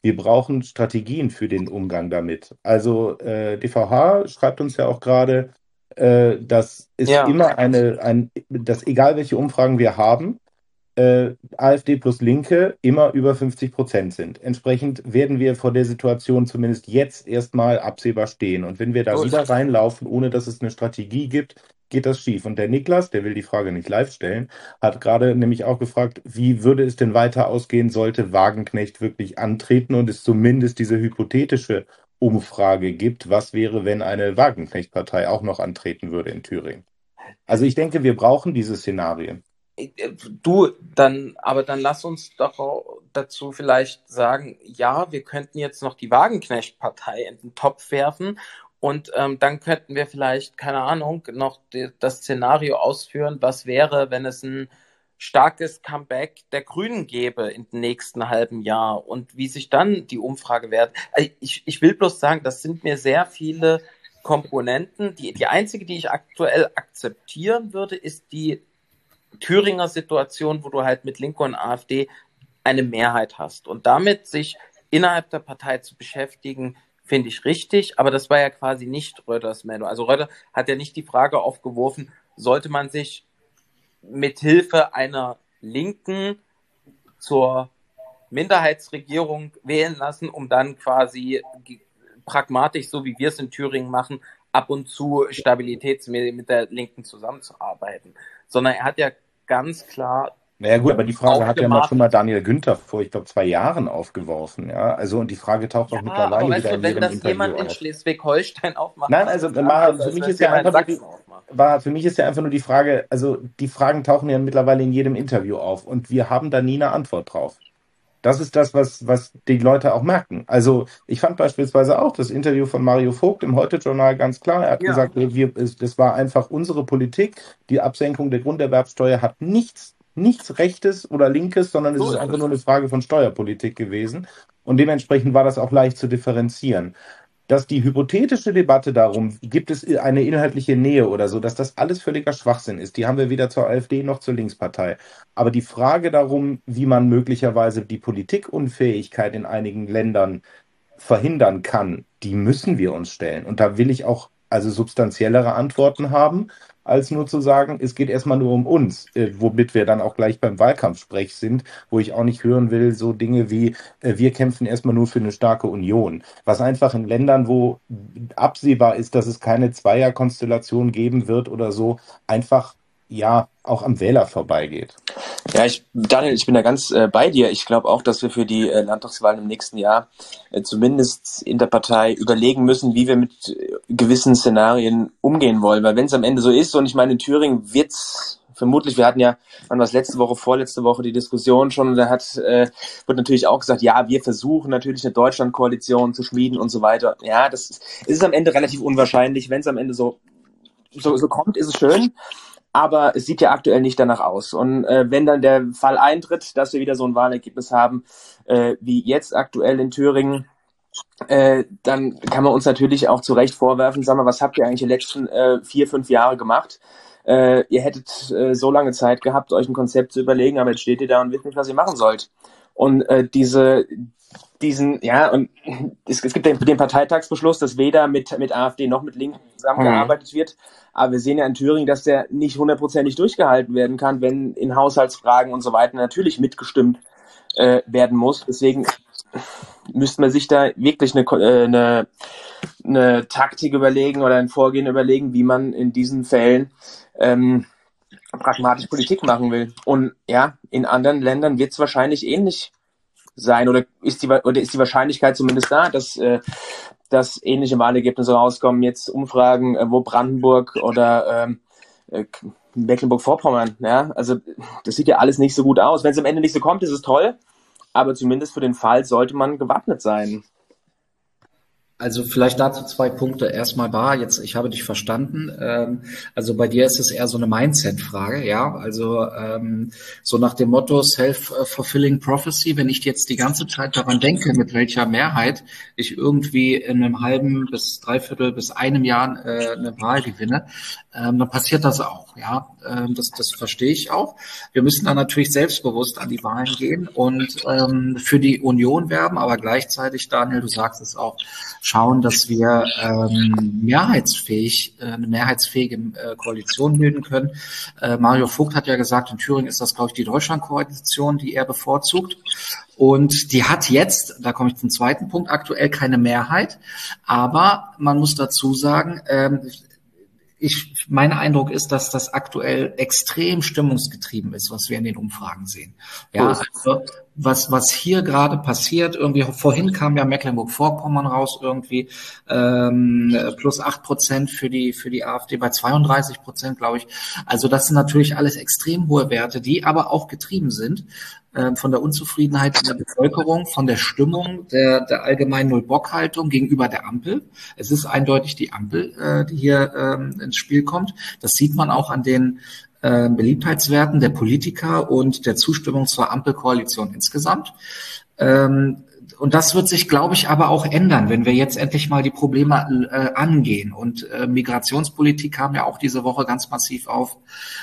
Wir brauchen Strategien für den Umgang damit. Also DVH schreibt uns ja auch gerade, dass es Ja. immer dass egal welche Umfragen wir haben, AfD plus Linke immer über 50% sind. Entsprechend werden wir vor der Situation zumindest jetzt erstmal absehbar stehen. Und wenn wir da So wieder ist es. reinlaufen, ohne dass es eine Strategie gibt, geht das schief. Und der Niklas, der will die Frage nicht live stellen, hat gerade nämlich auch gefragt, wie würde es denn weiter ausgehen, sollte Wagenknecht wirklich antreten und es zumindest diese hypothetische Umfrage gibt, was wäre, wenn eine Wagenknecht-Partei auch noch antreten würde in Thüringen. Also ich denke, wir brauchen diese Szenarien. Aber dann lass uns doch dazu vielleicht sagen, ja, wir könnten jetzt noch die Wagenknecht-Partei in den Topf werfen und dann könnten wir vielleicht, keine Ahnung, noch das Szenario ausführen, was wäre, wenn es ein starkes Comeback der Grünen gäbe in den nächsten halben Jahr und wie sich dann die Umfragewerte. Ich will bloß sagen, das sind mir sehr viele Komponenten. Die einzige, die ich aktuell akzeptieren würde, ist die Thüringer Situation, wo du halt mit Linke und AfD eine Mehrheit hast. Und damit sich innerhalb der Partei zu beschäftigen, finde ich richtig. Aber das war ja quasi nicht Rötters Meldung. Also Rötter hat ja nicht die Frage aufgeworfen, sollte man sich mit Hilfe einer Linken zur Minderheitsregierung wählen lassen, um dann quasi pragmatisch, so wie wir es in Thüringen machen, ab und zu stabilitätsmäßig mit der Linken zusammenzuarbeiten. Sondern er hat ja ganz klar. Naja gut, aber die Frage hat ja mal schon mal Daniel Günther vor, ich glaube, 2 Jahren aufgeworfen. Ja? Also und die Frage taucht auch mittlerweile aber wieder in wenn jedem das Interview jemand in auf. Schleswig-Holstein aufmacht. Nein, also für mich ist ja einfach nur die Frage, also die Fragen tauchen ja mittlerweile in jedem Interview auf und wir haben da nie eine Antwort drauf. Das ist das, was die Leute auch merken. Also ich fand beispielsweise auch das Interview von Mario Vogt im Heute-Journal ganz klar. Er hat gesagt, das war einfach unsere Politik. Die Absenkung der Grunderwerbsteuer hat nichts Rechtes oder Linkes, sondern es ist einfach nur eine Frage von Steuerpolitik gewesen. Und dementsprechend war das auch leicht zu differenzieren. Dass die hypothetische Debatte darum, gibt es eine inhaltliche Nähe oder so, dass das alles völliger Schwachsinn ist, die haben wir weder zur AfD noch zur Linkspartei. Aber die Frage darum, wie man möglicherweise die Politikunfähigkeit in einigen Ländern verhindern kann, die müssen wir uns stellen. Und da will ich auch substanziellere Antworten haben, als nur zu sagen, es geht erstmal nur um uns, womit wir dann auch gleich beim Wahlkampfsprech sind, wo ich auch nicht hören will, so Dinge wie, wir kämpfen erstmal nur für eine starke Union. Was einfach in Ländern, wo absehbar ist, dass es keine Zweierkonstellation geben wird oder so, einfach auch am Wähler vorbeigeht. Ja, Daniel, ich bin da ganz bei dir. Ich glaube auch, dass wir für die Landtagswahlen im nächsten Jahr zumindest in der Partei überlegen müssen, wie wir mit gewissen Szenarien umgehen wollen. Weil wenn es am Ende so ist, und ich meine, in Thüringen wird's vermutlich, wir hatten ja, wann war es, vorletzte Woche die Diskussion schon, und da wird natürlich auch gesagt, ja, wir versuchen natürlich eine Deutschlandkoalition zu schmieden und so weiter. Ja, das ist am Ende relativ unwahrscheinlich. Wenn es am Ende so kommt, ist es schön. Aber es sieht ja aktuell nicht danach aus. Und wenn dann der Fall eintritt, dass wir wieder so ein Wahlergebnis haben, wie jetzt aktuell in Thüringen, dann kann man uns natürlich auch zu Recht vorwerfen, sag mal, was habt ihr eigentlich die letzten 4-5 Jahre gemacht? Ihr hättet so lange Zeit gehabt, euch ein Konzept zu überlegen, aber jetzt steht ihr da und wisst nicht, was ihr machen sollt. Und und es gibt den Parteitagsbeschluss, dass weder mit AfD noch mit Linken zusammengearbeitet wird. Aber wir sehen ja in Thüringen, dass der nicht 100%ig durchgehalten werden kann, wenn in Haushaltsfragen und so weiter natürlich mitgestimmt werden muss. Deswegen müsste man sich da wirklich eine Taktik überlegen oder ein Vorgehen überlegen, wie man in diesen Fällen pragmatisch Politik machen will. Und ja, in anderen Ländern wird es wahrscheinlich ähnlich sein, oder ist die Wahrscheinlichkeit zumindest da, dass ähnliche Wahlergebnisse rauskommen, jetzt Umfragen, wo Brandenburg oder Mecklenburg-Vorpommern, ja, also das sieht ja alles nicht so gut aus. Wenn es am Ende nicht so kommt, ist es toll, aber zumindest für den Fall sollte man gewappnet sein. Also vielleicht dazu 2 Punkte. Erstmal ich habe dich verstanden. Also bei dir ist es eher so eine Mindset-Frage, ja. Also so nach dem Motto Self-fulfilling Prophecy, wenn ich jetzt die ganze Zeit daran denke, mit welcher Mehrheit ich irgendwie in einem halben bis dreiviertel bis einem Jahr eine Wahl gewinne, dann passiert das auch, ja. Das verstehe ich auch. Wir müssen dann natürlich selbstbewusst an die Wahlen gehen und für die Union werben, aber gleichzeitig, Daniel, du sagst es auch, schauen, dass wir eine mehrheitsfähige Koalition bilden können. Mario Vogt hat ja gesagt, in Thüringen ist das, glaube ich, die Deutschlandkoalition, die er bevorzugt. Und die hat jetzt, da komme ich zum zweiten Punkt, aktuell keine Mehrheit. Aber man muss dazu sagen, mein Eindruck ist, dass das aktuell extrem stimmungsgetrieben ist, was wir in den Umfragen sehen. Ja, also was hier gerade passiert, irgendwie vorhin kam ja Mecklenburg-Vorpommern raus, irgendwie plus 8% für die AfD bei 32%, glaube ich. Also das sind natürlich alles extrem hohe Werte, die aber auch getrieben sind von der Unzufriedenheit in der Bevölkerung, von der Stimmung, der allgemeinen Null-Bock-Haltung gegenüber der Ampel. Es ist eindeutig die Ampel, die hier ins Spiel kommt. Das sieht man auch an den Beliebtheitswerten der Politiker und der Zustimmung zur Ampelkoalition insgesamt. Und das wird sich, glaube ich, aber auch ändern, wenn wir jetzt endlich mal die Probleme angehen. Und Migrationspolitik kam ja auch diese Woche ganz massiv auf,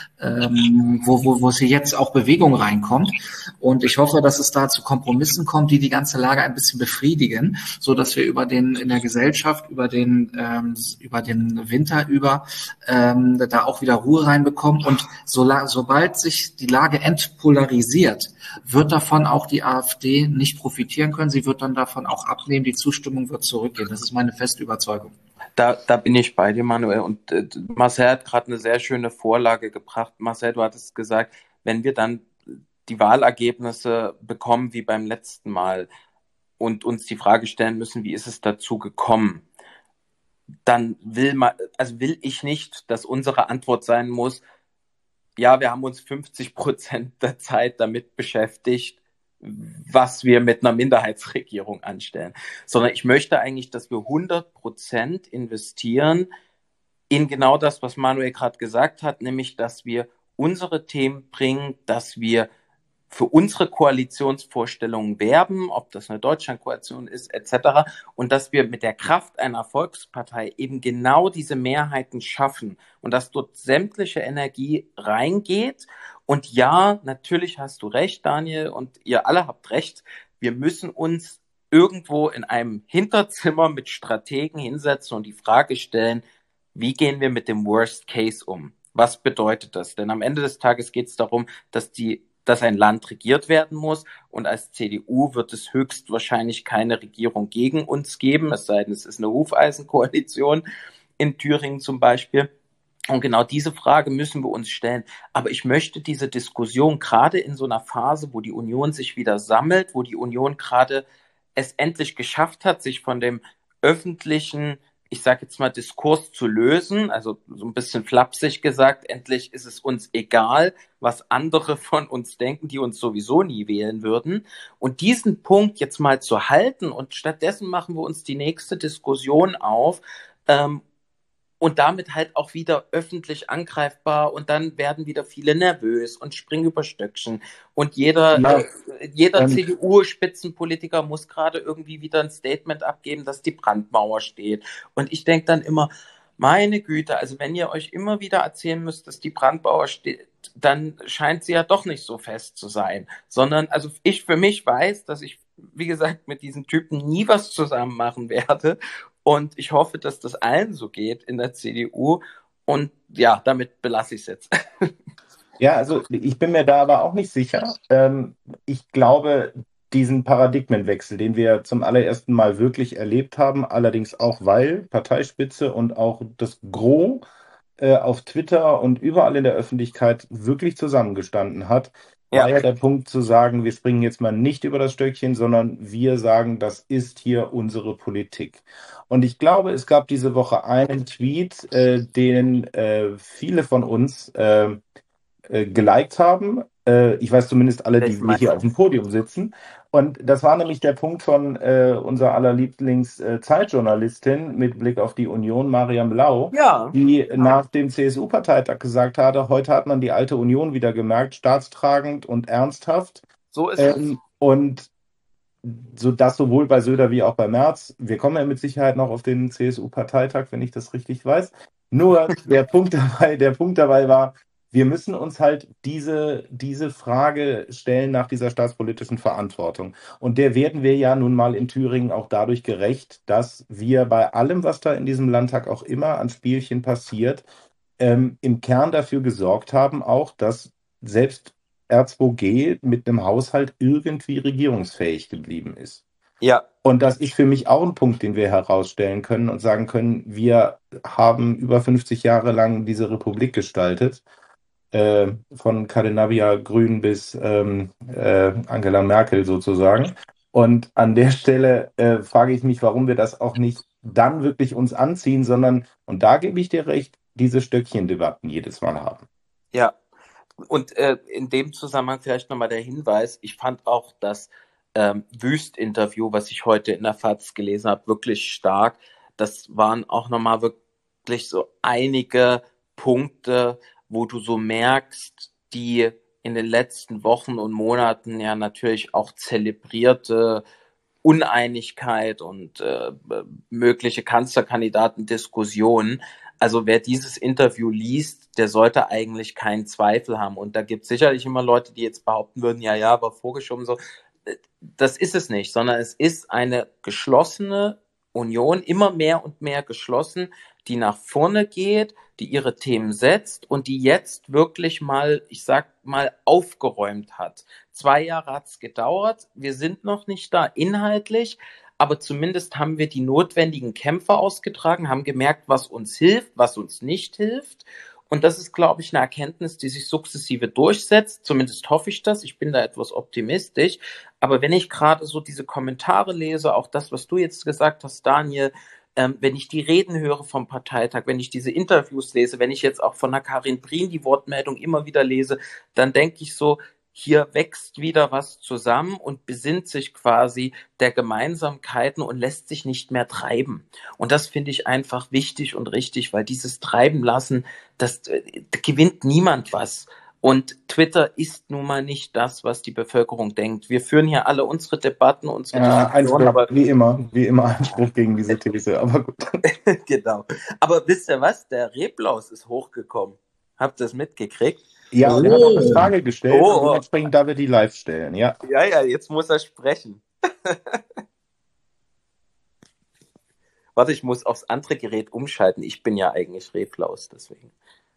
wo hier jetzt auch Bewegung reinkommt. Und ich hoffe, dass es da zu Kompromissen kommt, die ganze Lage ein bisschen befriedigen, so dass wir in der Gesellschaft über den Winter da auch wieder Ruhe reinbekommen. Und sobald sich die Lage entpolarisiert, wird davon auch die AfD nicht profitieren können. Sie wird dann davon auch abnehmen. Die Zustimmung wird zurückgehen. Das ist meine feste Überzeugung. Da bin ich bei dir, Manuel. Und Marcel hat gerade eine sehr schöne Vorlage gebracht. Marcel, du hattest gesagt, wenn wir dann die Wahlergebnisse bekommen wie beim letzten Mal und uns die Frage stellen müssen, wie ist es dazu gekommen, dann will ich nicht, dass unsere Antwort sein muss, ja, wir haben uns 50% der Zeit damit beschäftigt, was wir mit einer Minderheitsregierung anstellen. Sondern ich möchte eigentlich, dass wir 100% investieren in genau das, was Manuel gerade gesagt hat, nämlich, dass wir unsere Themen bringen, dass wir für unsere Koalitionsvorstellungen werben, ob das eine Deutschlandkoalition ist, etc. Und dass wir mit der Kraft einer Volkspartei eben genau diese Mehrheiten schaffen und dass dort sämtliche Energie reingeht. Und ja, natürlich hast du recht, Daniel, und ihr alle habt recht. Wir müssen uns irgendwo in einem Hinterzimmer mit Strategen hinsetzen und die Frage stellen, wie gehen wir mit dem Worst Case um? Was bedeutet das? Denn am Ende des Tages geht es darum, dass ein Land regiert werden muss. Und als CDU wird es höchstwahrscheinlich keine Regierung gegen uns geben, es sei denn, es ist eine Hufeisenkoalition in Thüringen zum Beispiel. Und genau diese Frage müssen wir uns stellen. Aber ich möchte diese Diskussion gerade in so einer Phase, wo die Union sich wieder sammelt, wo die Union gerade es endlich geschafft hat, sich von dem öffentlichen, ich sage jetzt mal, Diskurs zu lösen, also so ein bisschen flapsig gesagt, endlich ist es uns egal, was andere von uns denken, die uns sowieso nie wählen würden. Und diesen Punkt jetzt mal zu halten und stattdessen machen wir uns die nächste Diskussion auf, und damit halt auch wieder öffentlich angreifbar und dann werden wieder viele nervös und springen über Stöckchen und jeder CDU-Spitzenpolitiker muss gerade irgendwie wieder ein Statement abgeben, dass die Brandmauer steht. Und ich denke dann immer, meine Güte, also wenn ihr euch immer wieder erzählen müsst, dass die Brandmauer steht, dann scheint sie ja doch nicht so fest zu sein, sondern also ich für mich weiß, dass ich, wie gesagt, mit diesen Typen nie was zusammen machen werde. Und ich hoffe, dass das allen so geht in der CDU. Und ja, damit belasse ich es jetzt. Ja, also ich bin mir da aber auch nicht sicher. Ich glaube, diesen Paradigmenwechsel, den wir zum allerersten Mal wirklich erlebt haben, allerdings auch, weil Parteispitze und auch das Gros auf Twitter und überall in der Öffentlichkeit wirklich zusammengestanden hat, war ja der Punkt zu sagen, wir springen jetzt mal nicht über das Stöckchen, sondern wir sagen, das ist hier unsere Politik. Und ich glaube, es gab diese Woche einen Tweet, den viele von uns geliked haben. Ich weiß zumindest alle, die wir hier auf dem Podium sitzen. Und das war nämlich der Punkt von unser aller Lieblings-Zeitjournalistin mit Blick auf die Union, Mariam Lau, die nach dem CSU-Parteitag gesagt hatte, heute hat man die alte Union wieder gemerkt, staatstragend und ernsthaft. So ist es. Und so das sowohl bei Söder wie auch bei Merz. Wir kommen ja mit Sicherheit noch auf den CSU-Parteitag, wenn ich das richtig weiß. Nur der Punkt dabei war, wir müssen uns halt diese Frage stellen nach dieser staatspolitischen Verantwortung. Und der werden wir ja nun mal in Thüringen auch dadurch gerecht, dass wir bei allem, was da in diesem Landtag auch immer an Spielchen passiert, im Kern dafür gesorgt haben, auch, dass selbst R2G mit einem Haushalt irgendwie regierungsfähig geblieben ist. Ja. Und das ist für mich auch ein Punkt, den wir herausstellen können und sagen können, wir haben über 50 Jahre lang diese Republik gestaltet. Von Cadenavia Grün bis Angela Merkel sozusagen. Und an der Stelle frage ich mich, warum wir das auch nicht dann wirklich uns anziehen, sondern, und da gebe ich dir recht, diese Stöckchendebatten jedes Mal haben. Ja, und in dem Zusammenhang vielleicht nochmal der Hinweis, ich fand auch das Wüst-Interview, was ich heute in der FAZ gelesen habe, wirklich stark. Das waren auch nochmal wirklich so einige Punkte, wo du so merkst, die in den letzten Wochen und Monaten ja natürlich auch zelebrierte Uneinigkeit und mögliche Kanzlerkandidaten-Diskussionen. Also wer dieses Interview liest, der sollte eigentlich keinen Zweifel haben. Und da gibt es sicherlich immer Leute, die jetzt behaupten würden, ja, aber vorgeschoben so. Das ist es nicht, sondern es ist eine geschlossene Union, immer mehr und mehr geschlossen, die nach vorne geht, die ihre Themen setzt und die jetzt wirklich mal, ich sag mal, aufgeräumt hat. 2 Jahre hat es gedauert, wir sind noch nicht da inhaltlich, aber zumindest haben wir die notwendigen Kämpfe ausgetragen, haben gemerkt, was uns hilft, was uns nicht hilft. Und das ist, glaube ich, eine Erkenntnis, die sich sukzessive durchsetzt. Zumindest hoffe ich das. Ich bin da etwas optimistisch. Aber wenn ich gerade so diese Kommentare lese, auch das, was du jetzt gesagt hast, Daniel, wenn ich die Reden höre vom Parteitag, wenn ich diese Interviews lese, wenn ich jetzt auch von der Karin Prien die Wortmeldung immer wieder lese, dann denke ich so, hier wächst wieder was zusammen und besinnt sich quasi der Gemeinsamkeiten und lässt sich nicht mehr treiben. Und das finde ich einfach wichtig und richtig, weil dieses Treiben lassen, das gewinnt niemand was. Und Twitter ist nun mal nicht das, was die Bevölkerung denkt. Wir führen hier alle unsere Debatten, unsere Diskussionen, aber wie immer Einspruch gegen diese These, aber gut. Genau. Aber wisst ihr was? Der Reblaus ist hochgekommen. Habt ihr das mitgekriegt? Ja, der hat auch eine Frage gestellt und dementsprechend darf er die live stellen, ja. Ja, jetzt muss er sprechen. Warte, ich muss aufs andere Gerät umschalten. Ich bin ja eigentlich Reblaus, deswegen.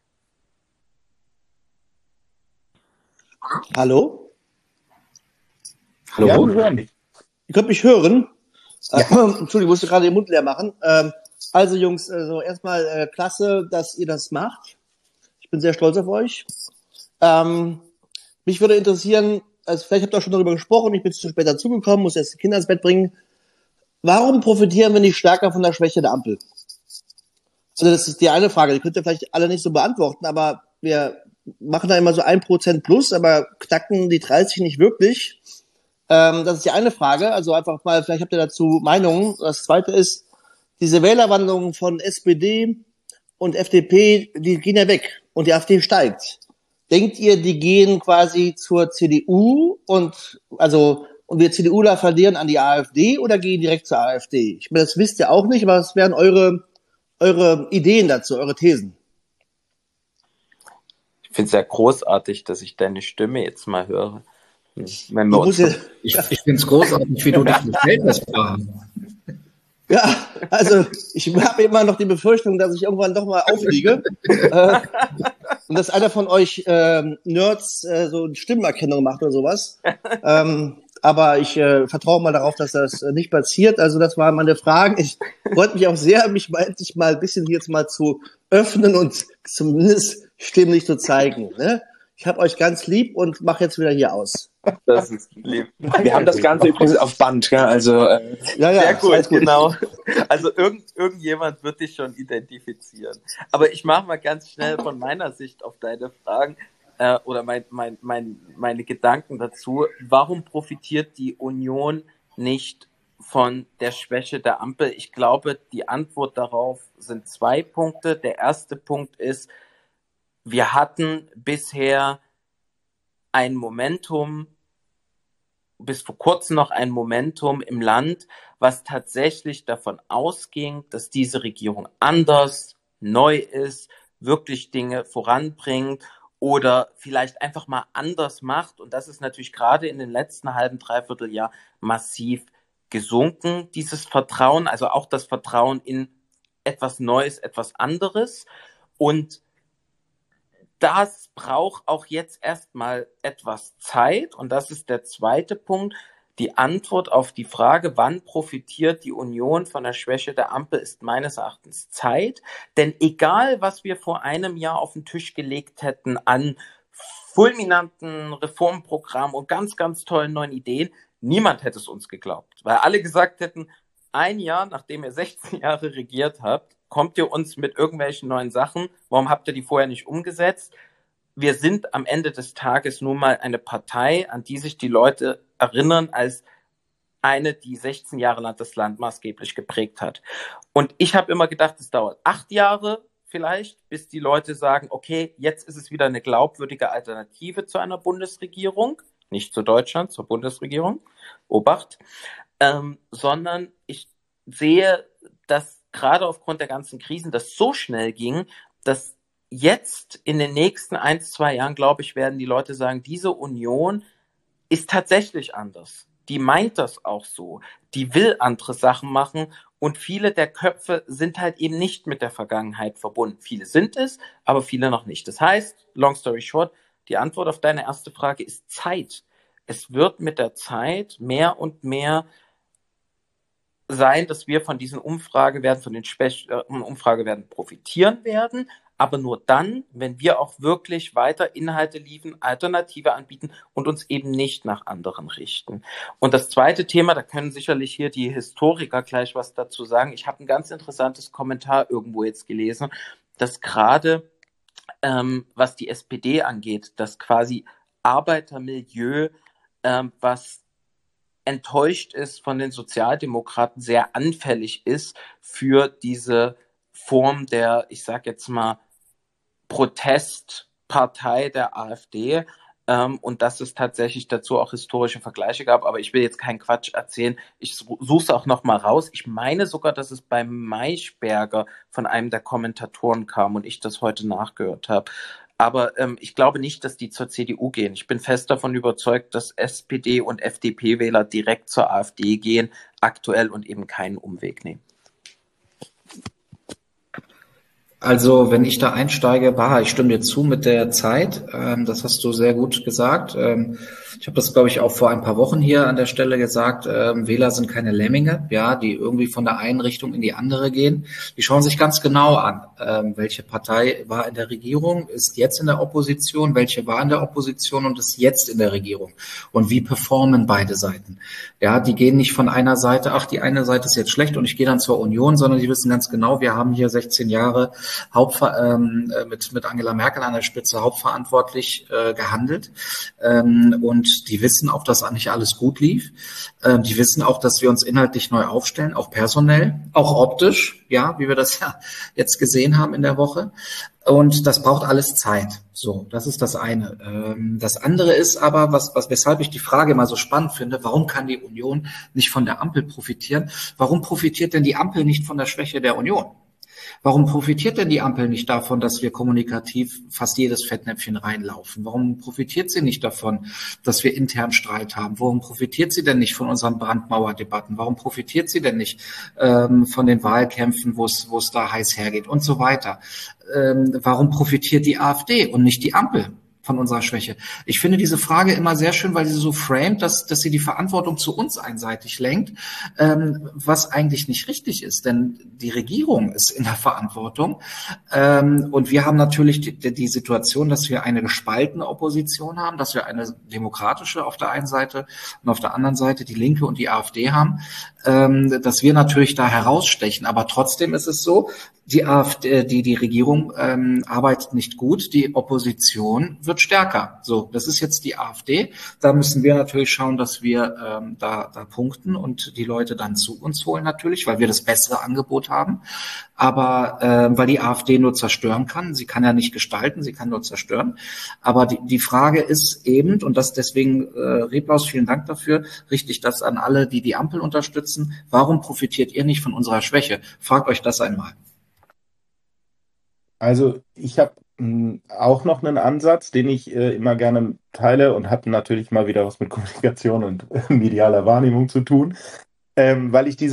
Hallo? Hallo? Ja, wir hören dich. Ihr könnt mich hören? Ja. Entschuldigung, ich musste gerade den Mund leer machen. Also Jungs, erstmal klasse, dass ihr das macht. Ich bin sehr stolz auf euch. Mich würde interessieren, also vielleicht habt ihr auch schon darüber gesprochen, ich bin zu spät dazugekommen, muss jetzt die Kinder ins Bett bringen. Warum profitieren wir nicht stärker von der Schwäche der Ampel? Also das ist die eine Frage, die könnt ihr vielleicht alle nicht so beantworten, aber wir machen da immer so 1% plus, aber knacken die 30 nicht wirklich. Das ist die eine Frage, also einfach mal, vielleicht habt ihr dazu Meinungen. Das zweite ist, diese Wählerwanderung von SPD und FDP, die gehen ja weg und die AfD steigt. Denkt ihr, die gehen quasi zur CDU und wir CDUler verlieren an die AfD oder gehen direkt zur AfD? Ich meine, das wisst ihr auch nicht, aber was wären eure Ideen dazu, eure Thesen? Ich finde es ja großartig, dass ich deine Stimme jetzt mal höre. Ich finde es großartig, wie du das gestellt hast. Ja, also ich habe immer noch die Befürchtung, dass ich irgendwann doch mal aufliege und dass einer von euch Nerds so eine Stimmenerkennung macht oder sowas. Aber ich vertraue mal darauf, dass das nicht passiert. Also das waren meine Fragen. Ich freut mich auch sehr, mich mal endlich mal ein bisschen hier jetzt mal zu öffnen und zumindest stimmlich zu zeigen. Ne? Ich habe euch ganz lieb und mache jetzt wieder hier aus. Das ist lieb. Wir haben das Ganze übrigens auf Band, gell? Also sehr gut, genau. Also irgendjemand wird dich schon identifizieren. Aber ich mache mal ganz schnell von meiner Sicht auf deine Fragen. oder meine Gedanken dazu. Warum profitiert die Union nicht von der Schwäche der Ampel? Ich glaube, die Antwort darauf sind 2 Punkte. Der erste Punkt ist, wir hatten bisher ein Momentum, bis vor kurzem noch ein Momentum im Land, was tatsächlich davon ausging, dass diese Regierung anders, neu ist, wirklich Dinge voranbringt oder vielleicht einfach mal anders macht. Und das ist natürlich gerade in den letzten halben, dreiviertel Jahr massiv gesunken, dieses Vertrauen, also auch das Vertrauen in etwas Neues, etwas anderes. Und das braucht auch jetzt erstmal etwas Zeit. Und das ist der zweite Punkt. Die Antwort auf die Frage, wann profitiert die Union von der Schwäche der Ampel, ist meines Erachtens Zeit. Denn egal, was wir vor einem Jahr auf den Tisch gelegt hätten an fulminanten Reformprogrammen und ganz, ganz tollen neuen Ideen, niemand hätte es uns geglaubt. Weil alle gesagt hätten, ein Jahr, nachdem ihr 16 Jahre regiert habt, kommt ihr uns mit irgendwelchen neuen Sachen? Warum habt ihr die vorher nicht umgesetzt? Wir sind am Ende des Tages nun mal eine Partei, an die sich die Leute erinnern als eine, die 16 Jahre lang das Land maßgeblich geprägt hat. Und ich habe immer gedacht, es dauert 8 Jahre vielleicht, bis die Leute sagen, okay, jetzt ist es wieder eine glaubwürdige Alternative zu einer Bundesregierung, nicht zu Deutschland, zur Bundesregierung, Obacht, sondern ich sehe, dass gerade aufgrund der ganzen Krisen das so schnell ging, dass jetzt in den nächsten 1-2 Jahren, glaube ich, werden die Leute sagen, diese Union ist tatsächlich anders. Die meint das auch so. Die will andere Sachen machen und viele der Köpfe sind halt eben nicht mit der Vergangenheit verbunden. Viele sind es, aber viele noch nicht. Das heißt, long story short, die Antwort auf deine erste Frage ist Zeit. Es wird mit der Zeit mehr und mehr sein, dass wir von diesen Umfragewerten, von den Umfragewerten profitieren werden, aber nur dann, wenn wir auch wirklich weiter Inhalte liefern, Alternative anbieten und uns eben nicht nach anderen richten. Und das zweite Thema, da können sicherlich hier die Historiker gleich was dazu sagen. Ich habe ein ganz interessantes Kommentar irgendwo jetzt gelesen, dass gerade was die SPD angeht, das quasi Arbeitermilieu, was enttäuscht ist von den Sozialdemokraten, sehr anfällig ist für diese Form der, ich sage jetzt mal, Protestpartei der AfD und dass es tatsächlich dazu auch historische Vergleiche gab, aber ich will jetzt keinen Quatsch erzählen. Ich suche es auch noch mal raus. Ich meine sogar, dass es bei Maischberger von einem der Kommentatoren kam und ich das heute nachgehört habe. Aber ich glaube nicht, dass die zur CDU gehen. Ich bin fest davon überzeugt, dass SPD- und FDP-Wähler direkt zur AfD gehen, aktuell und eben keinen Umweg nehmen. Also, wenn ich da einsteige, ich stimme dir zu mit der Zeit. Das hast du sehr gut gesagt. Ich habe das, glaube ich, auch vor ein paar Wochen hier an der Stelle gesagt. Wähler sind keine Lemminge, ja, die irgendwie von der einen Richtung in die andere gehen. Die schauen sich ganz genau an, welche Partei war in der Regierung, ist jetzt in der Opposition, welche war in der Opposition und ist jetzt in der Regierung. Und wie performen beide Seiten? Ja, die gehen nicht von einer Seite, die eine Seite ist jetzt schlecht und ich gehe dann zur Union, sondern die wissen ganz genau, wir haben hier 16 Jahre mit Angela Merkel an der Spitze hauptverantwortlich gehandelt. Und die wissen auch, dass nicht alles gut lief. Die wissen auch, dass wir uns inhaltlich neu aufstellen, auch personell, auch optisch, ja, wie wir das ja jetzt gesehen haben in der Woche. Und das braucht alles Zeit. So, das ist das eine. Das andere ist aber, weshalb ich die Frage mal so spannend finde, warum kann die Union nicht von der Ampel profitieren? Warum profitiert denn die Ampel nicht von der Schwäche der Union? Warum profitiert denn die Ampel nicht davon, dass wir kommunikativ fast jedes Fettnäpfchen reinlaufen? Warum profitiert sie nicht davon, dass wir intern Streit haben? Warum profitiert sie denn nicht von unseren Brandmauerdebatten? Warum profitiert sie denn nicht von den Wahlkämpfen, wo es da heiß hergeht und so weiter? Warum profitiert die AfD und nicht die Ampel von unserer Schwäche? Ich finde diese Frage immer sehr schön, weil sie so framet, dass sie die Verantwortung zu uns einseitig lenkt, was eigentlich nicht richtig ist, denn die Regierung ist in der Verantwortung und wir haben natürlich die Situation, dass wir eine gespaltene Opposition haben, dass wir eine demokratische auf der einen Seite und auf der anderen Seite die Linke und die AfD haben, dass wir natürlich da herausstechen, aber trotzdem ist es so, die AfD, die Regierung arbeitet nicht gut, die Opposition wird wird stärker. So, das ist jetzt die AfD. Da müssen wir natürlich schauen, dass wir da punkten und die Leute dann zu uns holen natürlich, weil wir das bessere Angebot haben. Aber weil die AfD nur zerstören kann, sie kann ja nicht gestalten, sie kann nur zerstören. Aber die Frage ist eben, und das deswegen, Reblaus, vielen Dank dafür, richte ich das an alle, die die Ampel unterstützen, warum profitiert ihr nicht von unserer Schwäche? Fragt euch das einmal. Also ich habe auch noch einen Ansatz, den ich immer gerne teile und hat natürlich mal wieder was mit Kommunikation und medialer Wahrnehmung zu tun, weil ich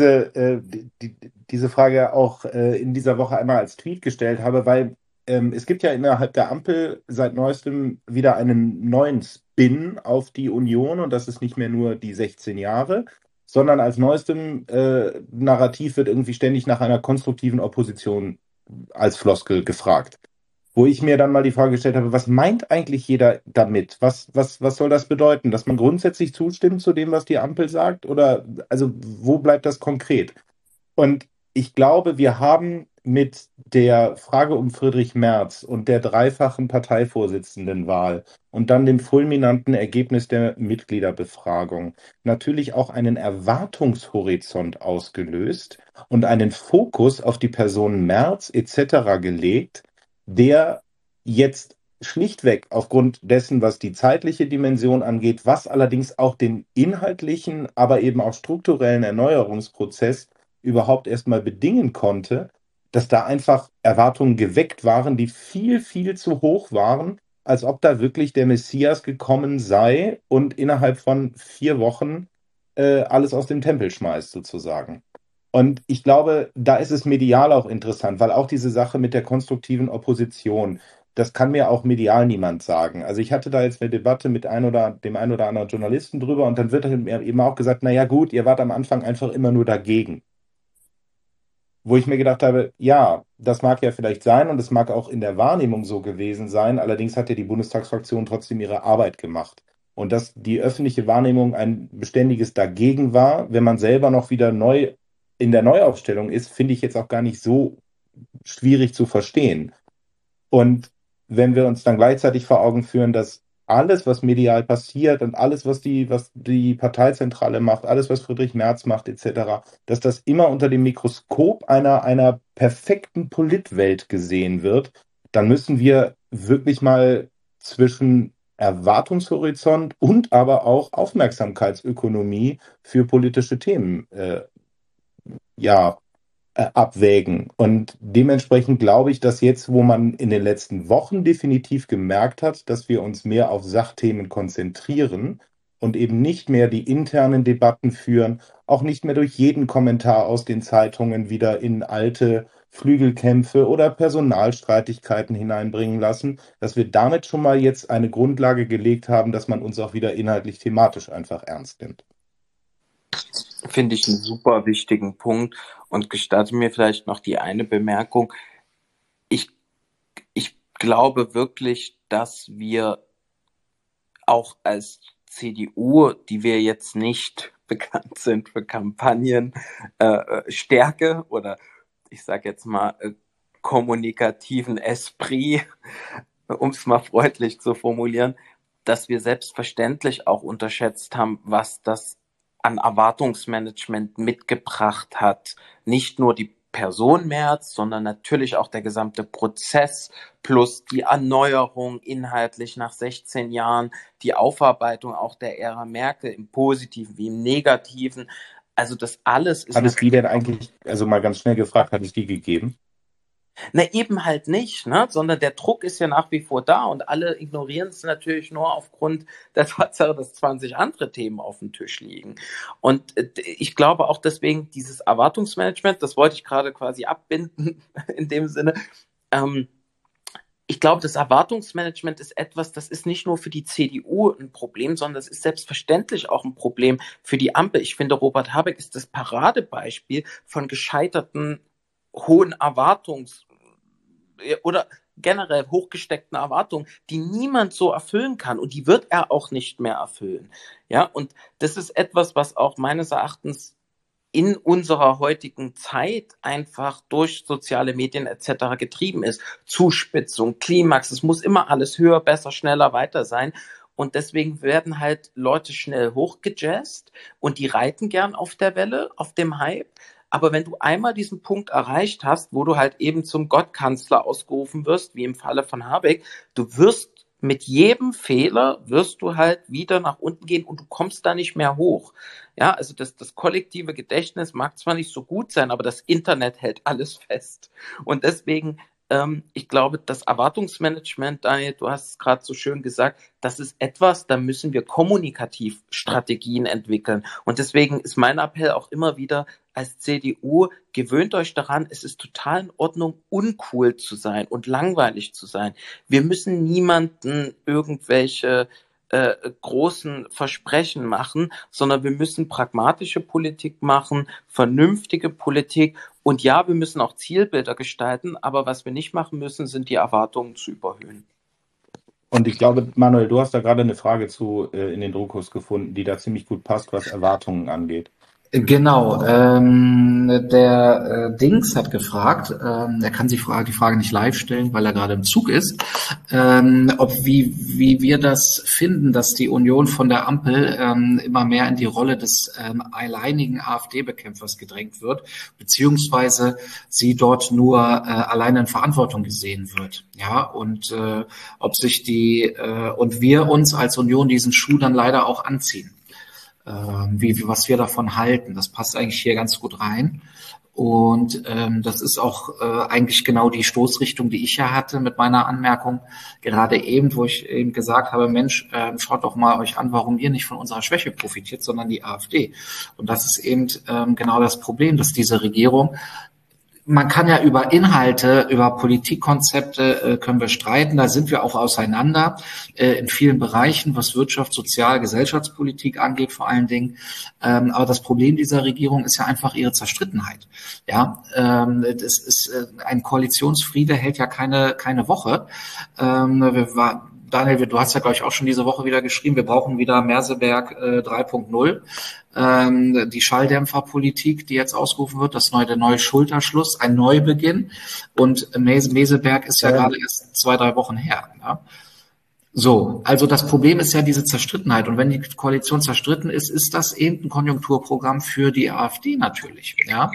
diese Frage auch in dieser Woche einmal als Tweet gestellt habe, weil es gibt ja innerhalb der Ampel seit neuestem wieder einen neuen Spin auf die Union und das ist nicht mehr nur die 16 Jahre, sondern als neuestem Narrativ wird irgendwie ständig nach einer konstruktiven Opposition als Floskel gefragt. Wo ich mir dann mal die Frage gestellt habe, was meint eigentlich jeder damit? Was soll das bedeuten? Dass man grundsätzlich zustimmt zu dem, was die Ampel sagt? Oder also wo bleibt das konkret? Und ich glaube, wir haben mit der Frage um Friedrich Merz und der dreifachen Parteivorsitzendenwahl und dann dem fulminanten Ergebnis der Mitgliederbefragung natürlich auch einen Erwartungshorizont ausgelöst und einen Fokus auf die Person Merz etc. gelegt, der jetzt schlichtweg aufgrund dessen, was die zeitliche Dimension angeht, was allerdings auch den inhaltlichen, aber eben auch strukturellen Erneuerungsprozess überhaupt erstmal bedingen konnte, dass da einfach Erwartungen geweckt waren, die viel, viel zu hoch waren, als ob da wirklich der Messias gekommen sei und innerhalb von 4 Wochen alles aus dem Tempel schmeißt, sozusagen. Und ich glaube, da ist es medial auch interessant, weil auch diese Sache mit der konstruktiven Opposition, das kann mir auch medial niemand sagen. Also ich hatte da jetzt eine Debatte mit dem ein oder anderen Journalisten drüber und dann wird mir eben auch gesagt, naja gut, ihr wart am Anfang einfach immer nur dagegen. Wo ich mir gedacht habe, ja, das mag ja vielleicht sein und es mag auch in der Wahrnehmung so gewesen sein, allerdings hat ja die Bundestagsfraktion trotzdem ihre Arbeit gemacht. Und dass die öffentliche Wahrnehmung ein beständiges Dagegen war, wenn man selber noch wieder neu in der Neuaufstellung ist, finde ich jetzt auch gar nicht so schwierig zu verstehen. Und wenn wir uns dann gleichzeitig vor Augen führen, dass alles, was medial passiert und alles, was die Parteizentrale macht, alles, was Friedrich Merz macht, etc., dass das immer unter dem Mikroskop einer perfekten Politwelt gesehen wird, dann müssen wir wirklich mal zwischen Erwartungshorizont und aber auch Aufmerksamkeitsökonomie für politische Themen abwägen. Und dementsprechend glaube ich, dass jetzt, wo man in den letzten Wochen definitiv gemerkt hat, dass wir uns mehr auf Sachthemen konzentrieren und eben nicht mehr die internen Debatten führen, auch nicht mehr durch jeden Kommentar aus den Zeitungen wieder in alte Flügelkämpfe oder Personalstreitigkeiten hineinbringen lassen, dass wir damit schon mal jetzt eine Grundlage gelegt haben, dass man uns auch wieder inhaltlich thematisch einfach ernst nimmt. Finde ich einen super wichtigen Punkt und gestatte mir vielleicht noch die eine Bemerkung. Ich glaube wirklich, dass wir auch als CDU, die wir jetzt nicht bekannt sind für Kampagnen, Stärke oder ich sage jetzt mal kommunikativen Esprit, um es mal freundlich zu formulieren, dass wir selbstverständlich auch unterschätzt haben, was das an Erwartungsmanagement mitgebracht hat. Nicht nur die Person Merz, sondern natürlich auch der gesamte Prozess plus die Erneuerung inhaltlich nach 16 Jahren, die Aufarbeitung auch der Ära Merkel im Positiven wie im Negativen. Also das alles ist... Hat es die denn eigentlich, also mal ganz schnell gefragt, hat es die gegeben? Na, eben halt nicht, ne? Sondern der Druck ist ja nach wie vor da und alle ignorieren es natürlich nur aufgrund der Tatsache, dass 20 andere Themen auf dem Tisch liegen. Und ich glaube auch deswegen dieses Erwartungsmanagement, das wollte ich gerade quasi abbinden in dem Sinne. Ich glaube, das Erwartungsmanagement ist etwas, das ist nicht nur für die CDU ein Problem, sondern es ist selbstverständlich auch ein Problem für die Ampel. Ich finde, Robert Habeck ist das Paradebeispiel von gescheiterten hohen oder generell hochgesteckten Erwartungen, die niemand so erfüllen kann und die wird er auch nicht mehr erfüllen. Ja, und das ist etwas, was auch meines Erachtens in unserer heutigen Zeit einfach durch soziale Medien etc. getrieben ist. Zuspitzung, Klimax, es muss immer alles höher, besser, schneller, weiter sein. Und deswegen werden halt Leute schnell hochgejazzt und die reiten gern auf der Welle, auf dem Hype. Aber wenn du einmal diesen Punkt erreicht hast, wo du halt eben zum Gottkanzler ausgerufen wirst, wie im Falle von Habeck, du wirst mit jedem Fehler wirst du halt wieder nach unten gehen und du kommst da nicht mehr hoch. Ja, also das kollektive Gedächtnis mag zwar nicht so gut sein, aber das Internet hält alles fest. Und deswegen, ich glaube, das Erwartungsmanagement, Daniel, du hast es gerade so schön gesagt, das ist etwas, da müssen wir kommunikativ Strategien entwickeln. Und deswegen ist mein Appell auch immer wieder als CDU, gewöhnt euch daran, es ist total in Ordnung, uncool zu sein und langweilig zu sein. Wir müssen niemanden irgendwelche großen Versprechen machen, sondern wir müssen pragmatische Politik machen, vernünftige Politik. Und ja, wir müssen auch Zielbilder gestalten, aber was wir nicht machen müssen, sind die Erwartungen zu überhöhen. Und ich glaube, Manuel, du hast da gerade eine Frage zu in den Druckos gefunden, die da ziemlich gut passt, was Erwartungen angeht. Genau, der Dings hat gefragt, er kann sich die Frage nicht live stellen, weil er gerade im Zug ist, wie wir das finden, dass die Union von der Ampel immer mehr in die Rolle des alleinigen AfD-Bekämpfers gedrängt wird, beziehungsweise sie dort nur alleine in Verantwortung gesehen wird. Ja, und ob sich und wir uns als Union diesen Schuh dann leider auch anziehen. Was wir davon halten. Das passt eigentlich hier ganz gut rein. Und das ist auch eigentlich genau die Stoßrichtung, die ich ja hatte mit meiner Anmerkung, gerade eben, wo ich eben gesagt habe, Mensch, schaut doch mal euch an, warum ihr nicht von unserer Schwäche profitiert, sondern die AfD. Und das ist eben genau das Problem, dass diese Regierung, man kann ja über Inhalte, über Politikkonzepte können wir streiten. Da sind wir auch auseinander in vielen Bereichen, was Wirtschaft, Sozial-, Gesellschaftspolitik angeht vor allen Dingen. Aber das Problem dieser Regierung ist ja einfach ihre Zerstrittenheit. Ja, das ist ein Koalitionsfriede hält ja keine Woche. Daniel, du hast ja, glaube ich, auch schon diese Woche wieder geschrieben, wir brauchen wieder Merseberg 3.0. Die Schalldämpferpolitik, die jetzt ausgerufen wird, der neue Schulterschluss, ein Neubeginn. Und Meseberg ist ja gerade erst 2-3 Wochen her. Ja? So, also das Problem ist ja diese Zerstrittenheit. Und wenn die Koalition zerstritten ist, ist das eben ein Konjunkturprogramm für die AfD natürlich. Ja?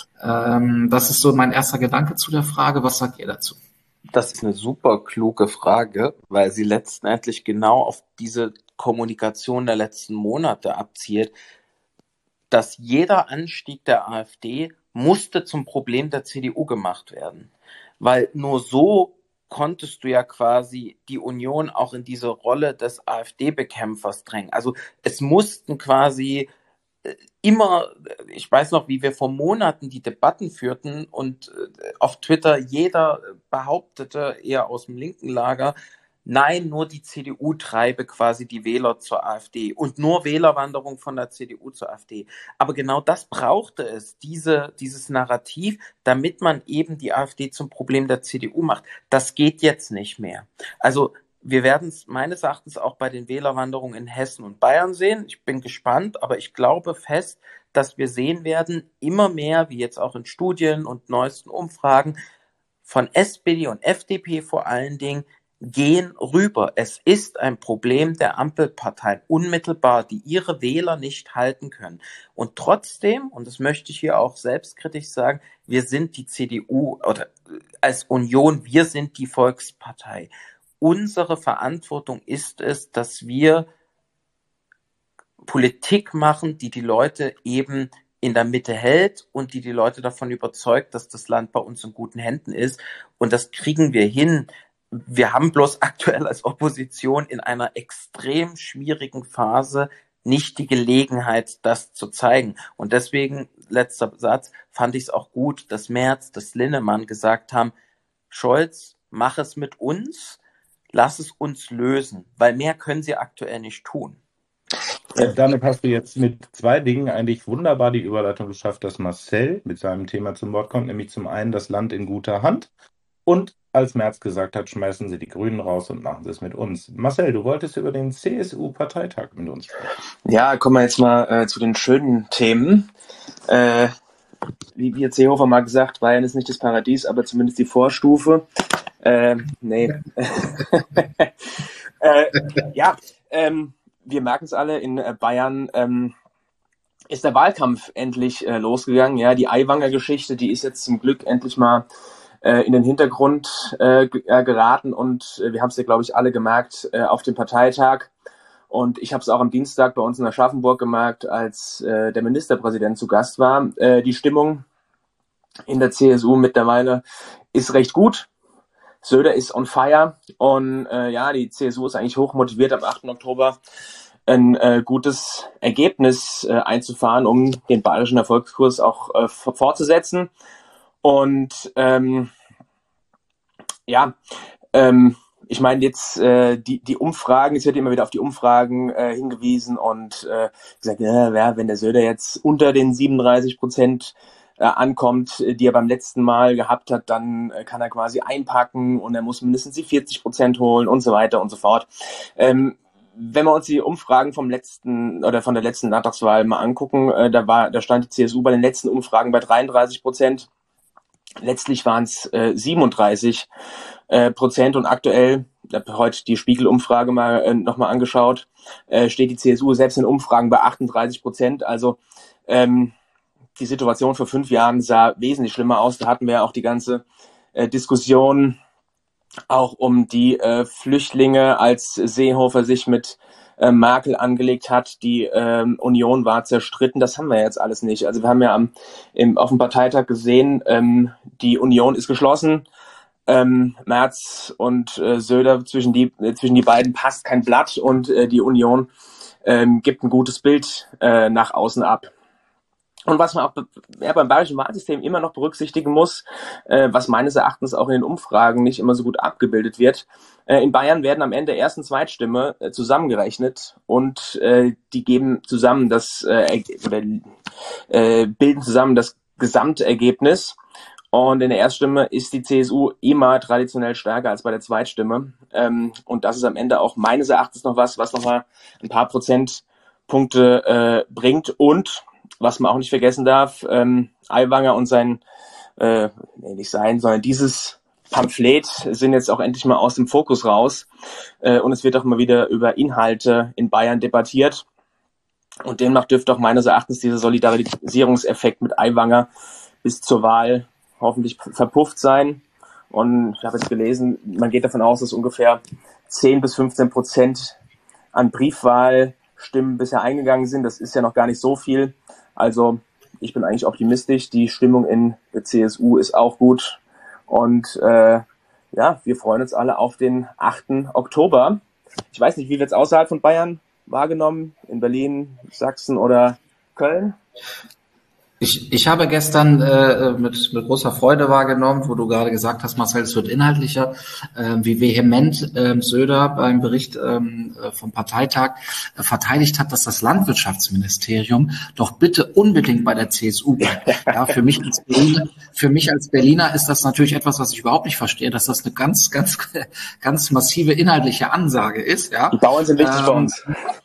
Das ist so mein erster Gedanke zu der Frage. Was sagt ihr dazu? Das ist eine super kluge Frage, weil sie letztendlich genau auf diese Kommunikation der letzten Monate abzielt, dass jeder Anstieg der AfD musste zum Problem der CDU gemacht werden. Weil nur so konntest du ja quasi die Union auch in diese Rolle des AfD-Bekämpfers drängen. Also es mussten quasi immer, ich weiß noch, wie wir vor Monaten die Debatten führten und auf Twitter jeder behauptete, eher aus dem linken Lager, nein, nur die CDU treibe quasi die Wähler zur AfD und nur Wählerwanderung von der CDU zur AfD. Aber genau das brauchte es, dieses Narrativ, damit man eben die AfD zum Problem der CDU macht. Das geht jetzt nicht mehr. Also wir werden es meines Erachtens auch bei den Wählerwanderungen in Hessen und Bayern sehen. Ich bin gespannt, aber ich glaube fest, dass wir sehen werden, immer mehr, wie jetzt auch in Studien und neuesten Umfragen, von SPD und FDP vor allen Dingen, gehen rüber. Es ist ein Problem der Ampelparteien unmittelbar, die ihre Wähler nicht halten können. Und trotzdem, und das möchte ich hier auch selbstkritisch sagen, wir sind die CDU oder als Union, wir sind die Volkspartei. Unsere Verantwortung ist es, dass wir Politik machen, die die Leute eben in der Mitte hält und die Leute davon überzeugt, dass das Land bei uns in guten Händen ist. Und das kriegen wir hin. Wir haben bloß aktuell als Opposition in einer extrem schwierigen Phase nicht die Gelegenheit, das zu zeigen. Und deswegen, letzter Satz, fand ich es auch gut, dass Merz, dass Linnemann gesagt haben, Scholz, mach es mit uns, lass es uns lösen, weil mehr können sie aktuell nicht tun. Damit hast du jetzt mit 2 Dingen eigentlich wunderbar die Überleitung geschafft, dass Marcel mit seinem Thema zum Wort kommt, nämlich zum einen das Land in guter Hand Und als Merz gesagt hat, schmeißen Sie die Grünen raus und machen Sie es mit uns. Marcel, du wolltest über den CSU-Parteitag mit uns sprechen. Ja, kommen wir jetzt mal zu den schönen Themen. Wie jetzt Seehofer mal gesagt, Bayern ist nicht das Paradies, aber zumindest die Vorstufe. Nee. Wir merken es alle, in Bayern ist der Wahlkampf endlich losgegangen. Ja, die Aiwanger-Geschichte, die ist jetzt zum Glück endlich mal in den Hintergrund geraten und wir haben es ja, glaube ich, alle gemerkt auf dem Parteitag. Und ich habe es auch am Dienstag bei uns in Aschaffenburg gemerkt, als der Ministerpräsident zu Gast war. Die Stimmung in der CSU mittlerweile ist recht gut. Söder ist on fire und die CSU ist eigentlich hoch motiviert, am 8. Oktober ein gutes Ergebnis einzufahren, um den bayerischen Erfolgskurs auch fortzusetzen. Und ich meine jetzt die Umfragen, es wird immer wieder auf die Umfragen hingewiesen und gesagt, wenn der Söder jetzt unter den 37% ankommt, die er beim letzten Mal gehabt hat, dann kann er quasi einpacken und er muss mindestens die 40% holen und so weiter und so fort. Wenn wir uns die Umfragen von der letzten Landtagswahl mal angucken, da stand die CSU bei den letzten Umfragen bei 33%. Letztlich waren es 37% und aktuell, ich habe heute die Spiegel-Umfrage nochmal angeschaut, steht die CSU selbst in Umfragen bei 38%. Also die Situation vor 5 Jahren sah wesentlich schlimmer aus. Da hatten wir ja auch die ganze Diskussion auch um die Flüchtlinge, als Seehofer sich mit Merkel angelegt hat. Die Union war zerstritten. Das haben wir jetzt alles nicht. Also wir haben ja auf dem Parteitag gesehen, die Union ist geschlossen. Merz und Söder, zwischen die beiden passt kein Blatt und die Union gibt ein gutes Bild nach außen ab. Und was man auch beim bayerischen Wahlsystem immer noch berücksichtigen muss, was meines Erachtens auch in den Umfragen nicht immer so gut abgebildet wird, in Bayern werden am Ende Erst- und Zweitstimme zusammengerechnet und die geben zusammen bilden zusammen das Gesamtergebnis. Und in der Erststimme ist die CSU immer traditionell stärker als bei der Zweitstimme. Und das ist am Ende auch meines Erachtens noch was nochmal ein paar Prozentpunkte bringt. Und was man auch nicht vergessen darf, Aiwanger und sondern dieses Pamphlet sind jetzt auch endlich mal aus dem Fokus raus. Und es wird auch mal wieder über Inhalte in Bayern debattiert. Und demnach dürfte auch meines Erachtens dieser Solidarisierungseffekt mit Aiwanger bis zur Wahl hoffentlich verpufft sein. Und ich habe jetzt gelesen, man geht davon aus, dass ungefähr 10-15% an Briefwahlstimmen bisher eingegangen sind. Das ist ja noch gar nicht so viel. Also ich bin eigentlich optimistisch. Die Stimmung in der CSU ist auch gut. Und wir freuen uns alle auf den 8. Oktober. Ich weiß nicht, wie wird es außerhalb von Bayern wahrgenommen? In Berlin, Sachsen oder Köln? Ich habe gestern mit großer Freude wahrgenommen, wo du gerade gesagt hast, Marcel, es wird inhaltlicher, wie vehement Söder beim Bericht vom Parteitag verteidigt hat, dass das Landwirtschaftsministerium doch bitte unbedingt bei der CSU bleibt. Ja, für mich als Berliner ist das natürlich etwas, was ich überhaupt nicht verstehe, dass das eine ganz, ganz, ganz massive inhaltliche Ansage ist. Ja. Die Bauern sind wichtig bei uns.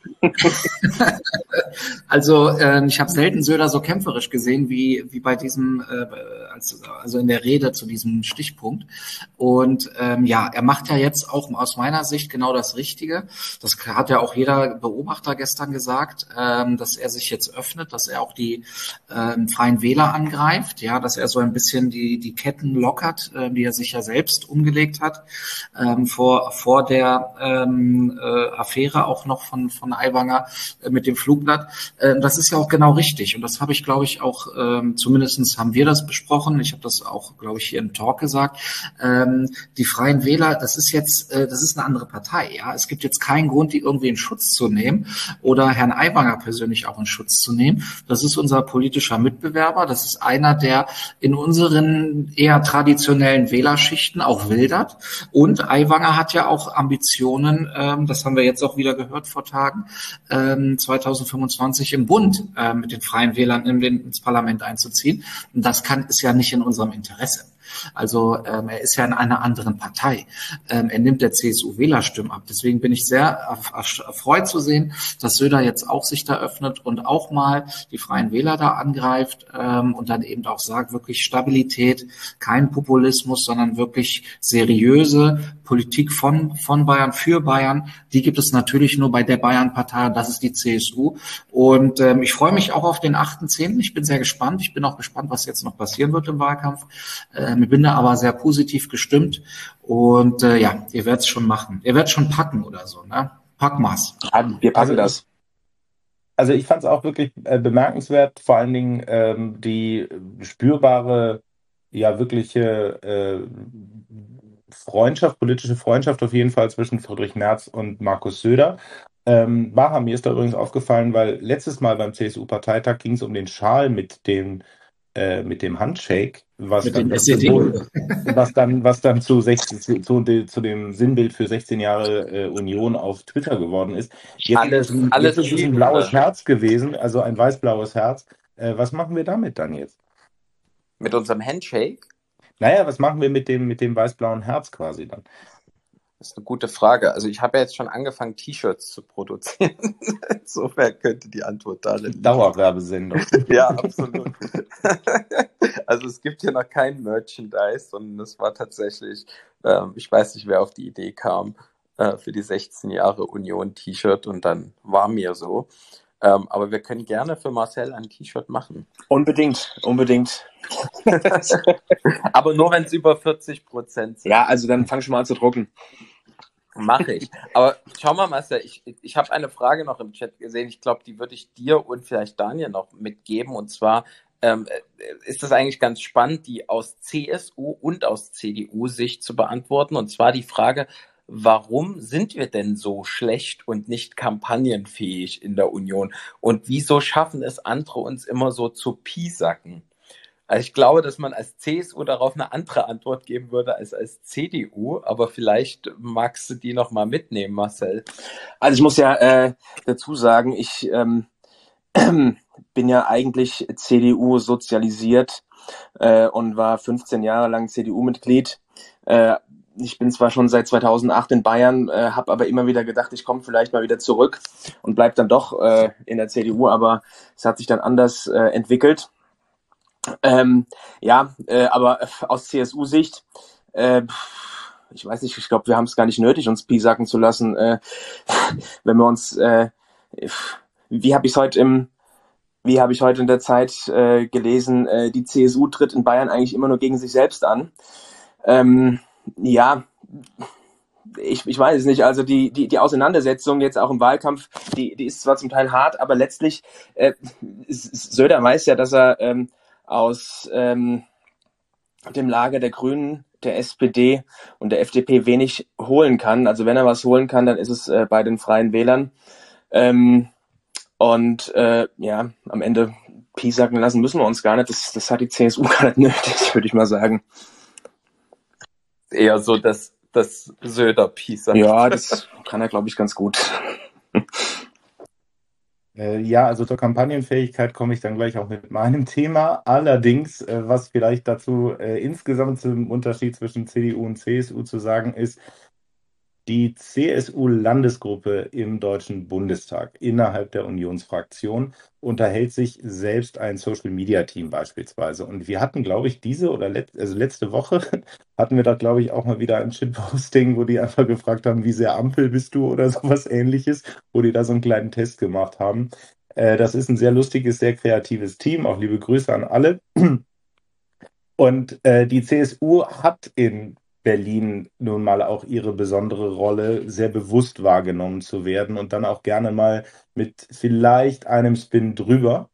Also ich habe selten Söder so kämpferisch gesehen wie bei diesem, also in der Rede zu diesem Stichpunkt. Und er macht ja jetzt auch aus meiner Sicht genau das Richtige. Das hat ja auch jeder Beobachter gestern gesagt, dass er sich jetzt öffnet, dass er auch die Freien Wähler angreift, ja, dass er so ein bisschen die Ketten lockert, die er sich ja selbst umgelegt hat, vor der Affäre auch noch von Aiwanger mit dem Flugblatt. Das ist ja auch genau richtig. Und das habe ich, glaube ich, auch, zumindest haben wir das besprochen. Ich habe das auch, glaube ich, hier im Talk gesagt. Die Freien Wähler, das ist eine andere Partei. Ja, es gibt jetzt keinen Grund, die irgendwie in Schutz zu nehmen oder Herrn Aiwanger persönlich auch in Schutz zu nehmen. Das ist unser politischer Mitbewerber. Das ist einer, der in unseren eher traditionellen Wählerschichten auch wildert. Und Aiwanger hat ja auch Ambitionen, das haben wir jetzt auch wieder gehört vor Tagen, 2025 im Bund mit den Freien Wählern ins Parlament einzuziehen. Und das ist ja nicht in unserem Interesse. Also er ist ja in einer anderen Partei. Er nimmt der CSU Wählerstimmen ab. Deswegen bin ich sehr erfreut zu sehen, dass Söder jetzt auch sich da öffnet und auch mal die Freien Wähler da angreift und dann eben auch sagt, wirklich Stabilität, kein Populismus, sondern wirklich seriöse Politik von Bayern für Bayern. Die gibt es natürlich nur bei der Bayern-Partei, das ist die CSU. Und ich freue mich auch auf den 8.10. Ich bin sehr gespannt. Ich bin auch gespannt, was jetzt noch passieren wird im Wahlkampf. Ich bin da aber sehr positiv gestimmt. Und ja, ihr werdet es schon machen. Ihr werdet schon packen oder so, ne? Packmaß. Ja, wir packen das. Also ich fand es auch wirklich bemerkenswert, vor allen Dingen die spürbare, ja wirkliche Freundschaft, politische Freundschaft auf jeden Fall zwischen Friedrich Merz und Markus Söder. Baha, mir ist da übrigens aufgefallen, weil letztes Mal beim CSU-Parteitag ging es um den Schal mit dem Handshake, was dann zu dem Sinnbild für 16 Jahre Union auf Twitter geworden ist. Jetzt ist es ein blaues Herz gewesen, also ein weiß-blaues Herz. Was machen wir damit dann jetzt? Mit unserem Handshake? Naja, was machen wir mit dem weiß-blauen Herz quasi dann? Das ist eine gute Frage. Also ich habe ja jetzt schon angefangen, T-Shirts zu produzieren. Insofern könnte die Antwort darin liegen. Dauerwerbesendung. Ja, absolut. Also es gibt hier noch kein Merchandise, sondern es war tatsächlich, ich weiß nicht, wer auf die Idee kam, für die 16 Jahre Union T-Shirt und dann war mir so. Aber wir können gerne für Marcel ein T-Shirt machen. Unbedingt. Aber nur, wenn es über 40% sind. Ja, also dann fang schon mal an zu drucken. Mache ich. Aber schau mal, Marcel, ich habe eine Frage noch im Chat gesehen. Ich glaube, die würde ich dir und vielleicht Daniel noch mitgeben. Und zwar ist das eigentlich ganz spannend, die aus CSU und aus CDU-Sicht zu beantworten. Und zwar die Frage, warum sind wir denn so schlecht und nicht kampagnenfähig in der Union? Und wieso schaffen es andere uns immer so zu piesacken? Also ich glaube, dass man als CSU darauf eine andere Antwort geben würde als CDU, aber vielleicht magst du die noch mal mitnehmen, Marcel. Also ich muss ja dazu sagen, ich bin ja eigentlich CDU sozialisiert und war 15 Jahre lang CDU-Mitglied. Ich bin zwar schon seit 2008 in Bayern, habe aber immer wieder gedacht, ich komme vielleicht mal wieder zurück und bleib dann doch in der CDU, aber es hat sich dann anders entwickelt. Aber aus CSU-Sicht, ich weiß nicht, ich glaube, wir haben es gar nicht nötig, uns piesacken zu lassen, wenn wir uns, wie habe ich heute in der Zeit gelesen, die CSU tritt in Bayern eigentlich immer nur gegen sich selbst an. Ich weiß es nicht, also die Auseinandersetzung jetzt auch im Wahlkampf, die ist zwar zum Teil hart, aber letztlich, Söder weiß ja, dass er aus dem Lager der Grünen, der SPD und der FDP wenig holen kann. Also wenn er was holen kann, dann ist es bei den Freien Wählern. Am Ende piesacken lassen müssen wir uns gar nicht. Das hat die CSU gar nicht nötig, würde ich mal sagen. Eher so, dass Söder piesackt. Ja, das kann er, glaube ich, ganz gut. Also zur Kampagnenfähigkeit komme ich dann gleich auch mit meinem Thema. Allerdings, was vielleicht dazu insgesamt zum Unterschied zwischen CDU und CSU zu sagen ist, die CSU-Landesgruppe im Deutschen Bundestag innerhalb der Unionsfraktion unterhält sich selbst ein Social-Media-Team beispielsweise. Und wir hatten, glaube ich, letzte Woche hatten wir da, glaube ich, auch mal wieder ein Shitposting, wo die einfach gefragt haben, wie sehr Ampel bist du oder sowas Ähnliches, wo die da so einen kleinen Test gemacht haben. Das ist ein sehr lustiges, sehr kreatives Team. Auch liebe Grüße an alle. Und die CSU hat in Berlin nun mal auch ihre besondere Rolle, sehr bewusst wahrgenommen zu werden und dann auch gerne mal mit vielleicht einem Spin drüber.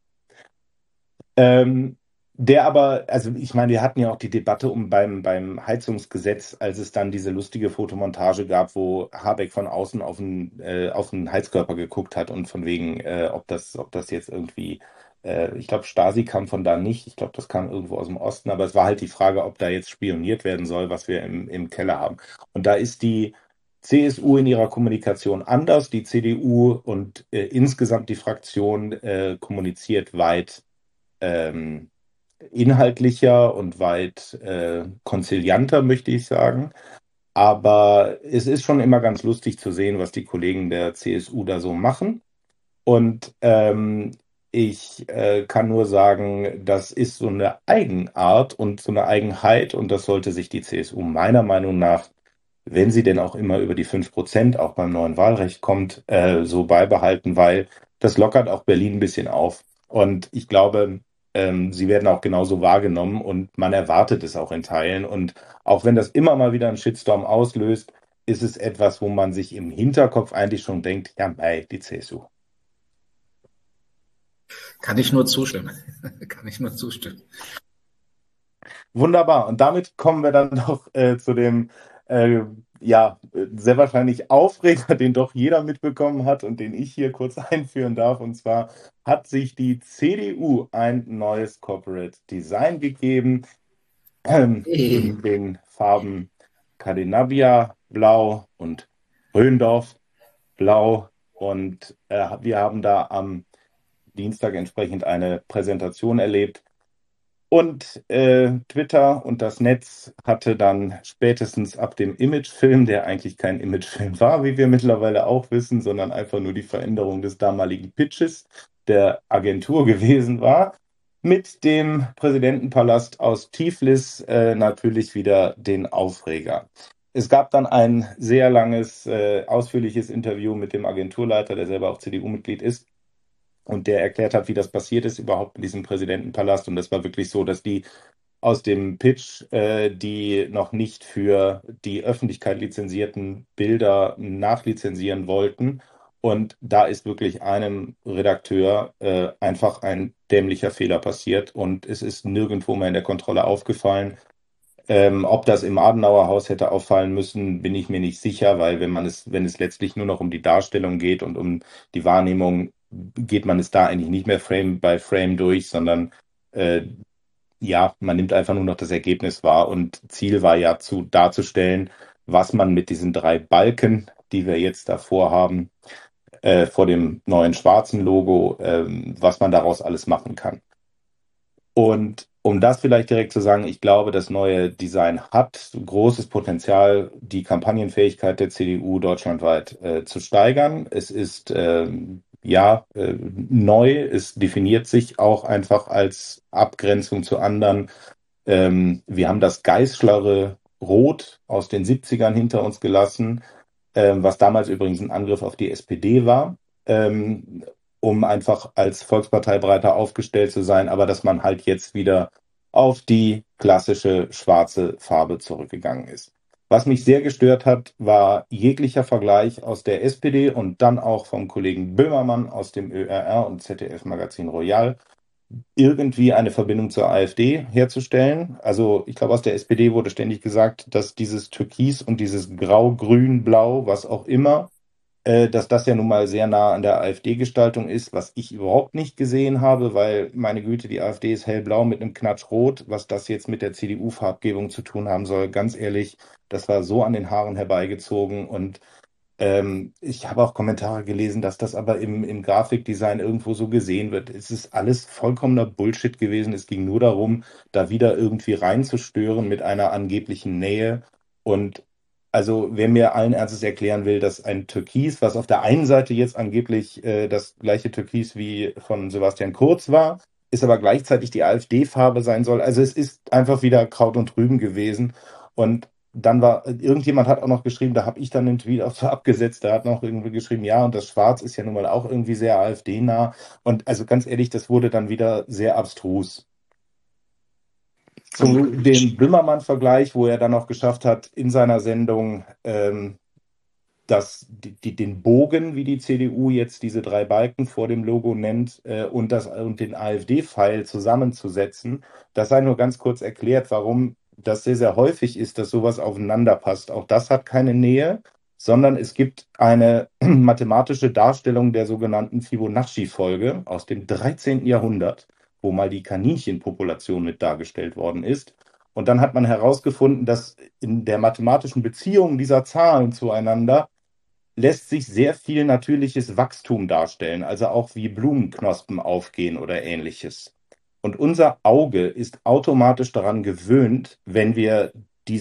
Der aber, also ich meine, wir hatten ja auch die Debatte beim Heizungsgesetz, als es dann diese lustige Fotomontage gab, wo Habeck von außen auf den Heizkörper geguckt hat und von wegen, ob das jetzt irgendwie, ich glaube, Stasi kam von da nicht, ich glaube, das kam irgendwo aus dem Osten, aber es war halt die Frage, ob da jetzt spioniert werden soll, was wir im Keller haben. Und da ist die CSU in ihrer Kommunikation anders, die CDU und insgesamt die Fraktion kommuniziert weit inhaltlicher und weit konzilianter, möchte ich sagen. Aber es ist schon immer ganz lustig zu sehen, was die Kollegen der CSU da so machen. Und ich kann nur sagen, das ist so eine Eigenart und so eine Eigenheit und das sollte sich die CSU meiner Meinung nach, wenn sie denn auch immer über die 5% auch beim neuen Wahlrecht kommt, so beibehalten, weil das lockert auch Berlin ein bisschen auf. Und ich glaube, sie werden auch genauso wahrgenommen und man erwartet es auch in Teilen. Und auch wenn das immer mal wieder einen Shitstorm auslöst, ist es etwas, wo man sich im Hinterkopf eigentlich schon denkt, ja, mei, die CSU. Kann ich nur zustimmen. Kann ich nur zustimmen. Wunderbar. Und damit kommen wir dann doch zu dem sehr wahrscheinlich Aufreger, den doch jeder mitbekommen hat und den ich hier kurz einführen darf. Und zwar hat sich die CDU ein neues Corporate Design gegeben in den Farben Cadenabia Blau und Rhöndorf Blau. Und wir haben da am Dienstag entsprechend eine Präsentation erlebt. Und Twitter und das Netz hatte dann spätestens ab dem Imagefilm, der eigentlich kein Imagefilm war, wie wir mittlerweile auch wissen, sondern einfach nur die Veränderung des damaligen Pitches der Agentur gewesen war, mit dem Präsidentenpalast aus Tiflis natürlich wieder den Aufreger. Es gab dann ein sehr langes, ausführliches Interview mit dem Agenturleiter, der selber auch CDU-Mitglied ist. Und der erklärt hat, wie das passiert ist überhaupt in diesem Präsidentenpalast. Und das war wirklich so, dass die aus dem Pitch die noch nicht für die Öffentlichkeit lizenzierten Bilder nachlizenzieren wollten. Und da ist wirklich einem Redakteur einfach ein dämlicher Fehler passiert. Und es ist nirgendwo mehr in der Kontrolle aufgefallen. Ob das im Adenauer Haus hätte auffallen müssen, bin ich mir nicht sicher, weil wenn es letztlich nur noch um die Darstellung geht und um die Wahrnehmung, geht man es da eigentlich nicht mehr Frame by Frame durch, sondern man nimmt einfach nur noch das Ergebnis wahr und Ziel war ja darzustellen, was man mit diesen 3 Balken, die wir jetzt davor haben, vor dem neuen schwarzen Logo, was man daraus alles machen kann. Und um das vielleicht direkt zu sagen, ich glaube, das neue Design hat großes Potenzial, die Kampagnenfähigkeit der CDU deutschlandweit zu steigern. Es ist neu, es definiert sich auch einfach als Abgrenzung zu anderen. Wir haben das geißlere Rot aus den 70ern hinter uns gelassen, was damals übrigens ein Angriff auf die SPD war. Um einfach als Volkspartei breiter aufgestellt zu sein, aber dass man halt jetzt wieder auf die klassische schwarze Farbe zurückgegangen ist. Was mich sehr gestört hat, war jeglicher Vergleich aus der SPD und dann auch vom Kollegen Böhmermann aus dem ÖRR und ZDF-Magazin Royal irgendwie eine Verbindung zur AfD herzustellen. Also ich glaube, aus der SPD wurde ständig gesagt, dass dieses Türkis und dieses Grau, Grün, Blau, was auch immer, dass das ja nun mal sehr nah an der AfD-Gestaltung ist, was ich überhaupt nicht gesehen habe, weil, meine Güte, die AfD ist hellblau mit einem Knatsch rot. Was das jetzt mit der CDU-Farbgebung zu tun haben soll, ganz ehrlich, das war so an den Haaren herbeigezogen. Und ich habe auch Kommentare gelesen, dass das aber im Grafikdesign irgendwo so gesehen wird. Es ist alles vollkommener Bullshit gewesen. Es ging nur darum, da wieder irgendwie reinzustören mit einer angeblichen Nähe. Und also wer mir allen Ernstes erklären will, dass ein Türkis, was auf der einen Seite jetzt angeblich das gleiche Türkis wie von Sebastian Kurz war, ist aber gleichzeitig die AfD-Farbe sein soll. Also es ist einfach wieder Kraut und Rüben gewesen. Und dann irgendjemand hat auch noch geschrieben, da habe ich dann den Tweet auch so abgesetzt, da hat noch irgendwie geschrieben, ja, und das Schwarz ist ja nun mal auch irgendwie sehr AfD-nah. Und also ganz ehrlich, das wurde dann wieder sehr abstrus. Zu dem Böhmermann-Vergleich, wo er dann noch geschafft hat, in seiner Sendung den Bogen, wie die CDU jetzt diese 3 Balken vor dem Logo nennt, und den AfD-Pfeil zusammenzusetzen. Das sei nur ganz kurz erklärt, warum das sehr, sehr häufig ist, dass sowas aufeinander passt. Auch das hat keine Nähe, sondern es gibt eine mathematische Darstellung der sogenannten Fibonacci-Folge aus dem 13. Jahrhundert, wo mal die Kaninchenpopulation mit dargestellt worden ist. Und dann hat man herausgefunden, dass in der mathematischen Beziehung dieser Zahlen zueinander lässt sich sehr viel natürliches Wachstum darstellen, also auch wie Blumenknospen aufgehen oder ähnliches. Und unser Auge ist automatisch daran gewöhnt, wenn wir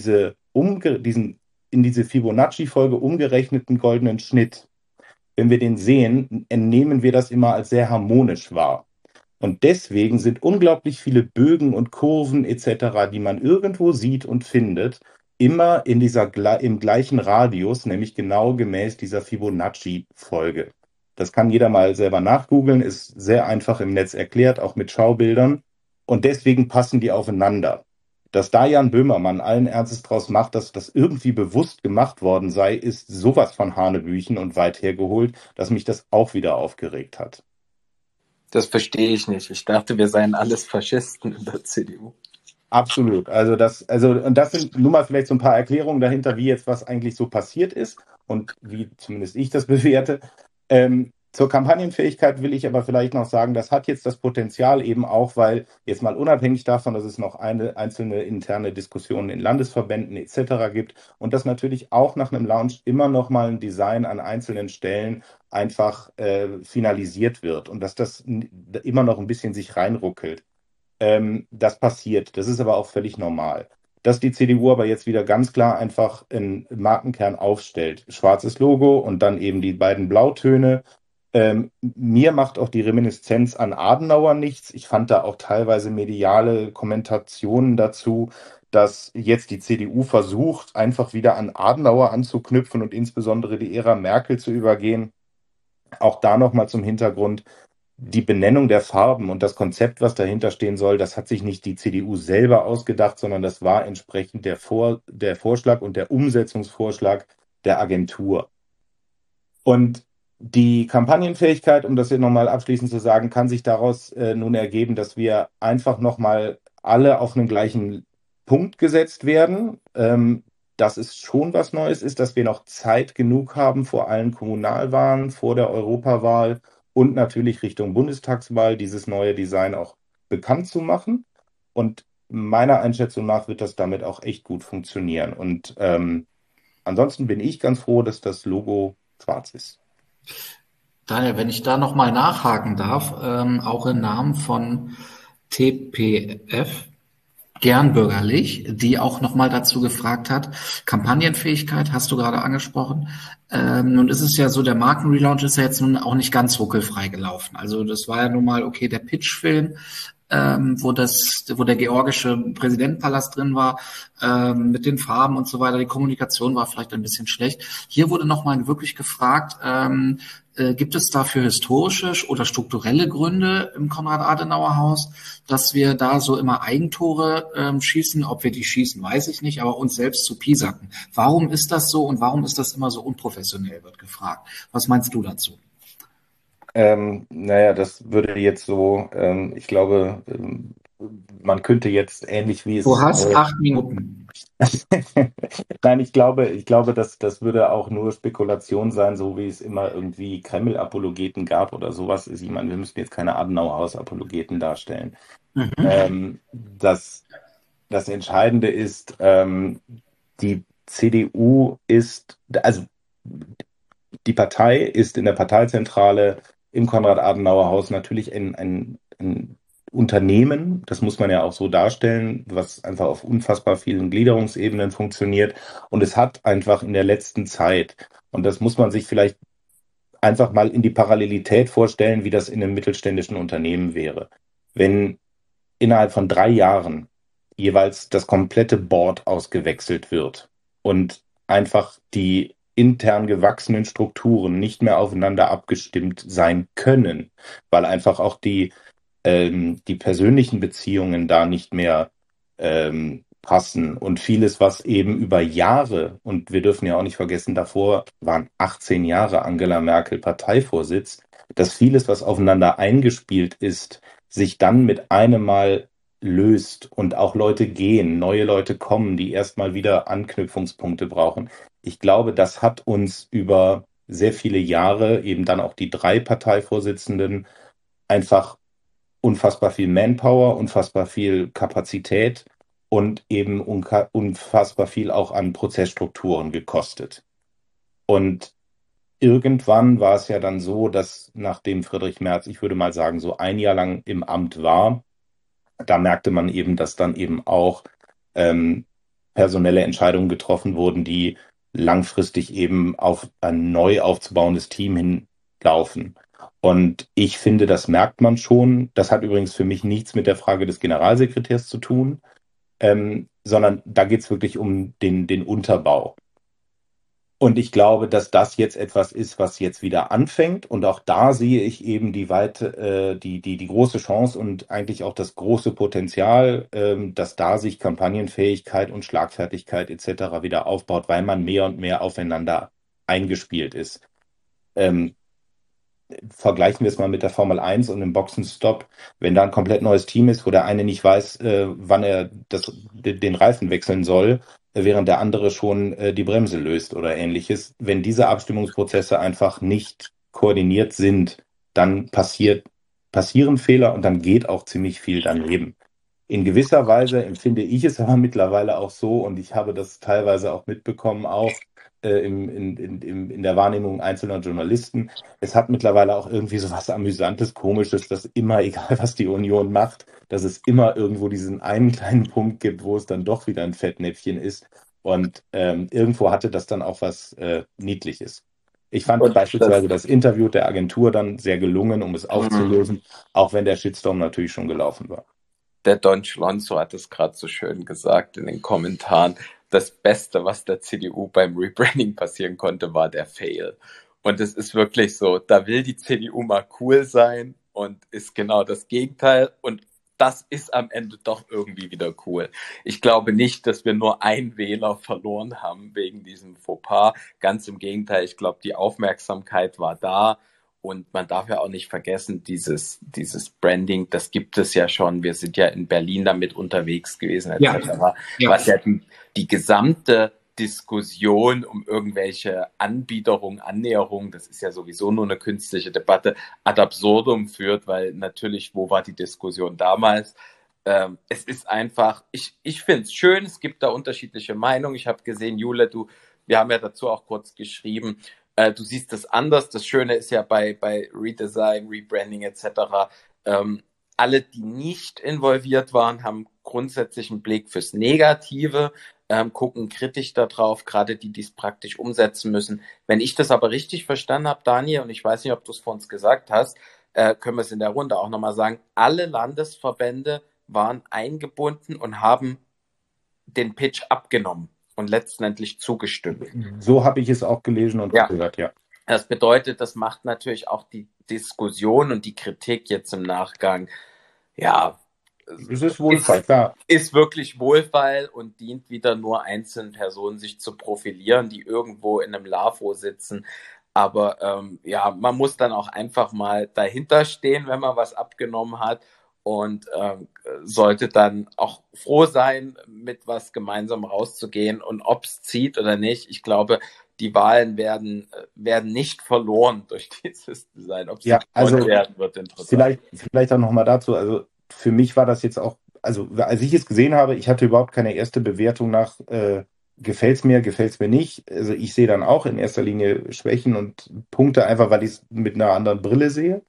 diesen in diese Fibonacci-Folge umgerechneten goldenen Schnitt, wenn wir den sehen, entnehmen wir das immer als sehr harmonisch wahr. Und deswegen sind unglaublich viele Bögen und Kurven etc., die man irgendwo sieht und findet, immer im gleichen Radius, nämlich genau gemäß dieser Fibonacci-Folge. Das kann jeder mal selber nachgoogeln, ist sehr einfach im Netz erklärt, auch mit Schaubildern. Und deswegen passen die aufeinander. Dass da Jan Böhmermann allen Ernstes draus macht, dass das irgendwie bewusst gemacht worden sei, ist sowas von Hanebüchen und weit hergeholt, dass mich das auch wieder aufgeregt hat. Das verstehe ich nicht. Ich dachte, wir seien alles Faschisten in der CDU. Absolut. Und das sind nun mal vielleicht so ein paar Erklärungen dahinter, wie jetzt was eigentlich so passiert ist und wie zumindest ich das bewerte. Zur Kampagnenfähigkeit will ich aber vielleicht noch sagen, das hat jetzt das Potenzial eben auch, weil jetzt mal unabhängig davon, dass es noch einzelne interne Diskussionen in Landesverbänden etc. gibt und dass natürlich auch nach einem Launch immer noch mal ein Design an einzelnen Stellen einfach finalisiert wird und dass das immer noch ein bisschen sich reinruckelt. Das passiert. Das ist aber auch völlig normal. Dass die CDU aber jetzt wieder ganz klar einfach einen Markenkern aufstellt. Schwarzes Logo und dann eben die beiden Blautöne. Mir macht auch die Reminiszenz an Adenauer nichts. Ich fand da auch teilweise mediale Kommentationen dazu, dass jetzt die CDU versucht, einfach wieder an Adenauer anzuknüpfen und insbesondere die Ära Merkel zu übergehen. Auch da nochmal zum Hintergrund. Die Benennung der Farben und das Konzept, was dahinter stehen soll, das hat sich nicht die CDU selber ausgedacht, sondern das war entsprechend der Vorschlag und der Umsetzungsvorschlag der Agentur. Und die Kampagnenfähigkeit, um das hier nochmal abschließend zu sagen, kann sich daraus nun ergeben, dass wir einfach nochmal alle auf einen gleichen Punkt gesetzt werden. Dass es schon was Neues ist, dass wir noch Zeit genug haben vor allen Kommunalwahlen, vor der Europawahl und natürlich Richtung Bundestagswahl dieses neue Design auch bekannt zu machen. Und meiner Einschätzung nach wird das damit auch echt gut funktionieren. Und ansonsten bin ich ganz froh, dass das Logo schwarz ist. Daniel, wenn ich da nochmal nachhaken darf, auch im Namen von TPF, gern bürgerlich, die auch nochmal dazu gefragt hat, Kampagnenfähigkeit, hast du gerade angesprochen. Nun ist es ja so, der Markenrelaunch ist ja jetzt nun auch nicht ganz ruckelfrei gelaufen. Also das war ja nun mal, okay, der Pitchfilm, wo der georgische Präsidentenpalast drin war, mit den Farben und so weiter. Die Kommunikation war vielleicht ein bisschen schlecht. Hier wurde nochmal wirklich gefragt, gibt es dafür historische oder strukturelle Gründe im Konrad-Adenauer-Haus, dass wir da so immer Eigentore schießen? Ob wir die schießen, weiß ich nicht, aber uns selbst zu piesacken. Warum ist das so und warum ist das immer so unprofessionell, wird gefragt. Was meinst du dazu? Das würde jetzt so, ich glaube, man könnte jetzt ähnlich wie es... Du hast 8 Minuten. Nein, ich glaube, das würde auch nur Spekulation sein, so wie es immer irgendwie Kreml-Apologeten gab oder sowas. Ich meine, wir müssen jetzt keine Adenauer-Haus-Apologeten darstellen. Das Entscheidende ist, die CDU ist, also die Partei ist in der Parteizentrale im Konrad-Adenauer-Haus natürlich ein Unternehmen, das muss man ja auch so darstellen, was einfach auf unfassbar vielen Gliederungsebenen funktioniert. Und es hat einfach in der letzten Zeit, und das muss man sich vielleicht einfach mal in die Parallelität vorstellen, wie das in einem mittelständischen Unternehmen wäre. Wenn innerhalb von 3 Jahren jeweils das komplette Board ausgewechselt wird und einfach die intern gewachsenen Strukturen nicht mehr aufeinander abgestimmt sein können, weil einfach auch die persönlichen Beziehungen da nicht mehr passen und vieles, was eben über Jahre, und wir dürfen ja auch nicht vergessen, davor waren 18 Jahre Angela Merkel Parteivorsitz, dass vieles, was aufeinander eingespielt ist, sich dann mit einem Mal löst und auch Leute gehen, neue Leute kommen, die erstmal wieder Anknüpfungspunkte brauchen. Ich glaube, das hat uns über sehr viele Jahre, eben dann auch die 3 Parteivorsitzenden, einfach unfassbar viel Manpower, unfassbar viel Kapazität und eben unfassbar viel auch an Prozessstrukturen gekostet. Und irgendwann war es ja dann so, dass nachdem Friedrich Merz, ich würde mal sagen, so 1 Jahr lang im Amt war, da merkte man eben, dass dann eben auch personelle Entscheidungen getroffen wurden, die langfristig eben auf ein neu aufzubauendes Team hinlaufen. Und ich finde, das merkt man schon. Das hat übrigens für mich nichts mit der Frage des Generalsekretärs zu tun, sondern da geht es wirklich um den Unterbau. Und ich glaube, dass das jetzt etwas ist, was jetzt wieder anfängt. Und auch da sehe ich eben die große Chance und eigentlich auch das große Potenzial, dass da sich Kampagnenfähigkeit und Schlagfertigkeit etc. wieder aufbaut, weil man mehr und mehr aufeinander eingespielt ist. Vergleichen wir es mal mit der Formel 1 und dem Boxenstopp. Wenn da ein komplett neues Team ist, wo der eine nicht weiß, wann er den Reifen wechseln soll, während der andere schon die Bremse löst oder ähnliches. Wenn diese Abstimmungsprozesse einfach nicht koordiniert sind, dann passieren Fehler und dann geht auch ziemlich viel daneben. In gewisser Weise empfinde ich es aber mittlerweile auch so, und ich habe das teilweise auch mitbekommen, auch in der Wahrnehmung einzelner Journalisten. Es hat mittlerweile auch irgendwie so was Amüsantes, Komisches, dass immer, egal was die Union macht, dass es immer irgendwo diesen einen kleinen Punkt gibt, wo es dann doch wieder ein Fettnäpfchen ist. Und irgendwo hatte das dann auch was Niedliches. Ich fand beispielsweise das Interview der Agentur dann sehr gelungen, um es aufzulösen, auch wenn der Shitstorm natürlich schon gelaufen war. Der Don Schlonzo hat es gerade so schön gesagt in den Kommentaren. Das Beste, was der CDU beim Rebranding passieren konnte, war der Fail. Und es ist wirklich so, da will die CDU mal cool sein und ist genau das Gegenteil. Und das ist am Ende doch irgendwie wieder cool. Ich glaube nicht, dass wir nur einen Wähler verloren haben wegen diesem Fauxpas. Ganz im Gegenteil, ich glaube, die Aufmerksamkeit war da. Und man darf ja auch nicht vergessen, dieses Branding, das gibt es ja schon. Wir sind ja in Berlin damit unterwegs gewesen, etc. Ja. Was ja die gesamte Diskussion um irgendwelche Anbiederung, Annäherung, das ist ja sowieso nur eine künstliche Debatte, ad absurdum führt, weil natürlich, wo war die Diskussion damals? Es ist einfach, ich finde es schön, es gibt da unterschiedliche Meinungen. Ich habe gesehen, Jule, wir haben ja dazu auch kurz geschrieben, du siehst das anders. Das Schöne ist ja bei Redesign, Rebranding etc., alle, die nicht involviert waren, haben grundsätzlich einen Blick fürs Negative, gucken kritisch darauf, gerade die es praktisch umsetzen müssen. Wenn ich das aber richtig verstanden habe, Daniel, und ich weiß nicht, ob du es vor uns gesagt hast, können wir es in der Runde auch nochmal sagen, alle Landesverbände waren eingebunden und haben den Pitch abgenommen und letztendlich zugestimmt. So habe ich es auch gelesen und gehört, ja. Das bedeutet, das macht natürlich auch die Diskussion und die Kritik jetzt im Nachgang, ja, es ist Wohlfall, klar. Ist wirklich Wohlfall und dient wieder nur einzelnen Personen, sich zu profilieren, die irgendwo in einem LAFO sitzen. Aber man muss dann auch einfach mal dahinter stehen, wenn man was abgenommen hat. Und sollte dann auch froh sein, mit was gemeinsam rauszugehen. Und ob es zieht oder nicht, ich glaube, die Wahlen werden nicht verloren durch dieses Design. Ob sie gewonnen werden, wird interessant. Vielleicht auch nochmal dazu. Also für mich war das jetzt auch, also als ich es gesehen habe, ich hatte überhaupt keine erste Bewertung nach gefällt's mir nicht. Also ich sehe dann auch in erster Linie Schwächen und Punkte, einfach weil ich es mit einer anderen Brille sehe.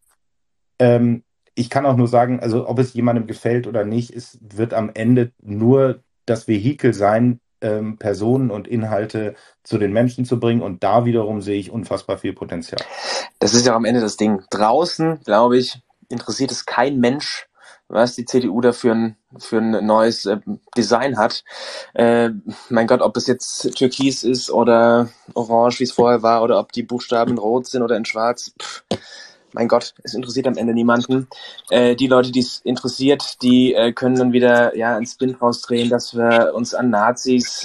Ich kann auch nur sagen, also ob es jemandem gefällt oder nicht, es wird am Ende nur das Vehikel sein, Personen und Inhalte zu den Menschen zu bringen. Und da wiederum sehe ich unfassbar viel Potenzial. Das ist ja am Ende das Ding. Draußen, glaube ich, interessiert es kein Mensch, was die CDU da für ein neues Design hat. Mein Gott, ob es jetzt türkis ist oder orange, wie es vorher war, oder ob die Buchstaben rot sind oder in schwarz. Mein Gott, es interessiert am Ende niemanden. Die Leute, die es interessiert, die können dann wieder einen Spin rausdrehen, dass wir uns an Nazis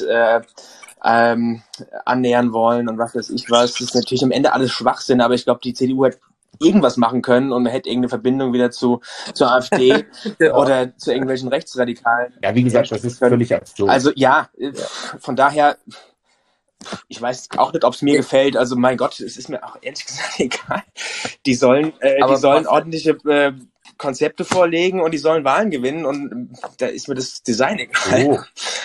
annähern wollen und was weiß ich was. Das ist natürlich am Ende alles Schwachsinn, aber ich glaube, die CDU hat irgendwas machen können und hätte irgendeine Verbindung wieder zur AfD oder zu irgendwelchen Rechtsradikalen. Ja, wie gesagt, das ist völlig absurd. Also von daher, ich weiß auch nicht, ob es mir gefällt. Also mein Gott, es ist mir auch ehrlich gesagt egal. Die sollen ordentliche Konzepte vorlegen und die sollen Wahlen gewinnen und da ist mir das Design egal.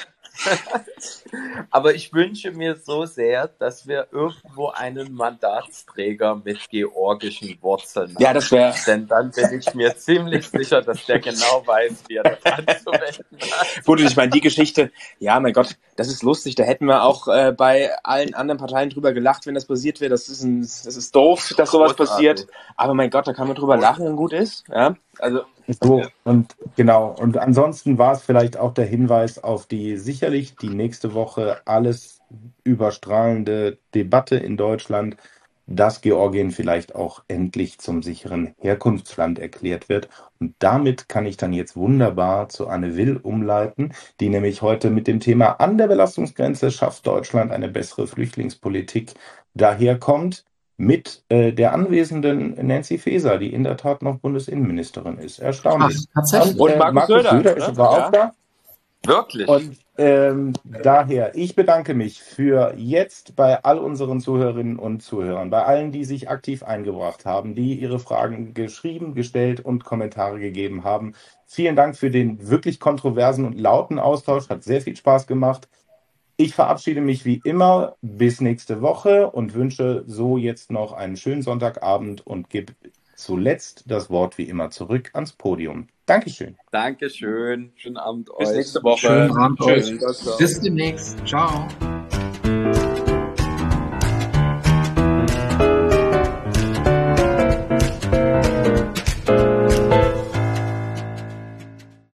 Aber ich wünsche mir so sehr, dass wir irgendwo einen Mandatsträger mit georgischen Wurzeln haben. Ja, das wäre. Denn dann bin ich mir ziemlich sicher, dass der genau weiß, wie er das anzuwenden hat. Gut, ich meine, die Geschichte, ja, mein Gott, das ist lustig. Da hätten wir auch bei allen anderen Parteien drüber gelacht, wenn das passiert wäre. Das ist doof, dass sowas passiert. Aber mein Gott, da kann man drüber lachen und gut ist. Ja, also. So, und genau. Und ansonsten war es vielleicht auch der Hinweis auf die sicherlich die nächste Woche alles überstrahlende Debatte in Deutschland, dass Georgien vielleicht auch endlich zum sicheren Herkunftsland erklärt wird. Und damit kann ich dann jetzt wunderbar zu Anne Will umleiten, die nämlich heute mit dem Thema an der Belastungsgrenze schafft Deutschland eine bessere Flüchtlingspolitik daherkommt. Mit der anwesenden Nancy Faeser, die in der Tat noch Bundesinnenministerin ist. Erstaunlich. Tatsächlich. Und Markus Söder war auch da. Wirklich? Und daher, ich bedanke mich für jetzt bei all unseren Zuhörerinnen und Zuhörern, bei allen, die sich aktiv eingebracht haben, die ihre Fragen geschrieben, gestellt und Kommentare gegeben haben. Vielen Dank für den wirklich kontroversen und lauten Austausch. Hat sehr viel Spaß gemacht. Ich verabschiede mich wie immer bis nächste Woche und wünsche so jetzt noch einen schönen Sonntagabend und gebe zuletzt das Wort wie immer zurück ans Podium. Dankeschön. Dankeschön. Schönen Abend euch. Bis nächste Woche. Schönen Abend euch. Tschüss. Bis demnächst. Ciao.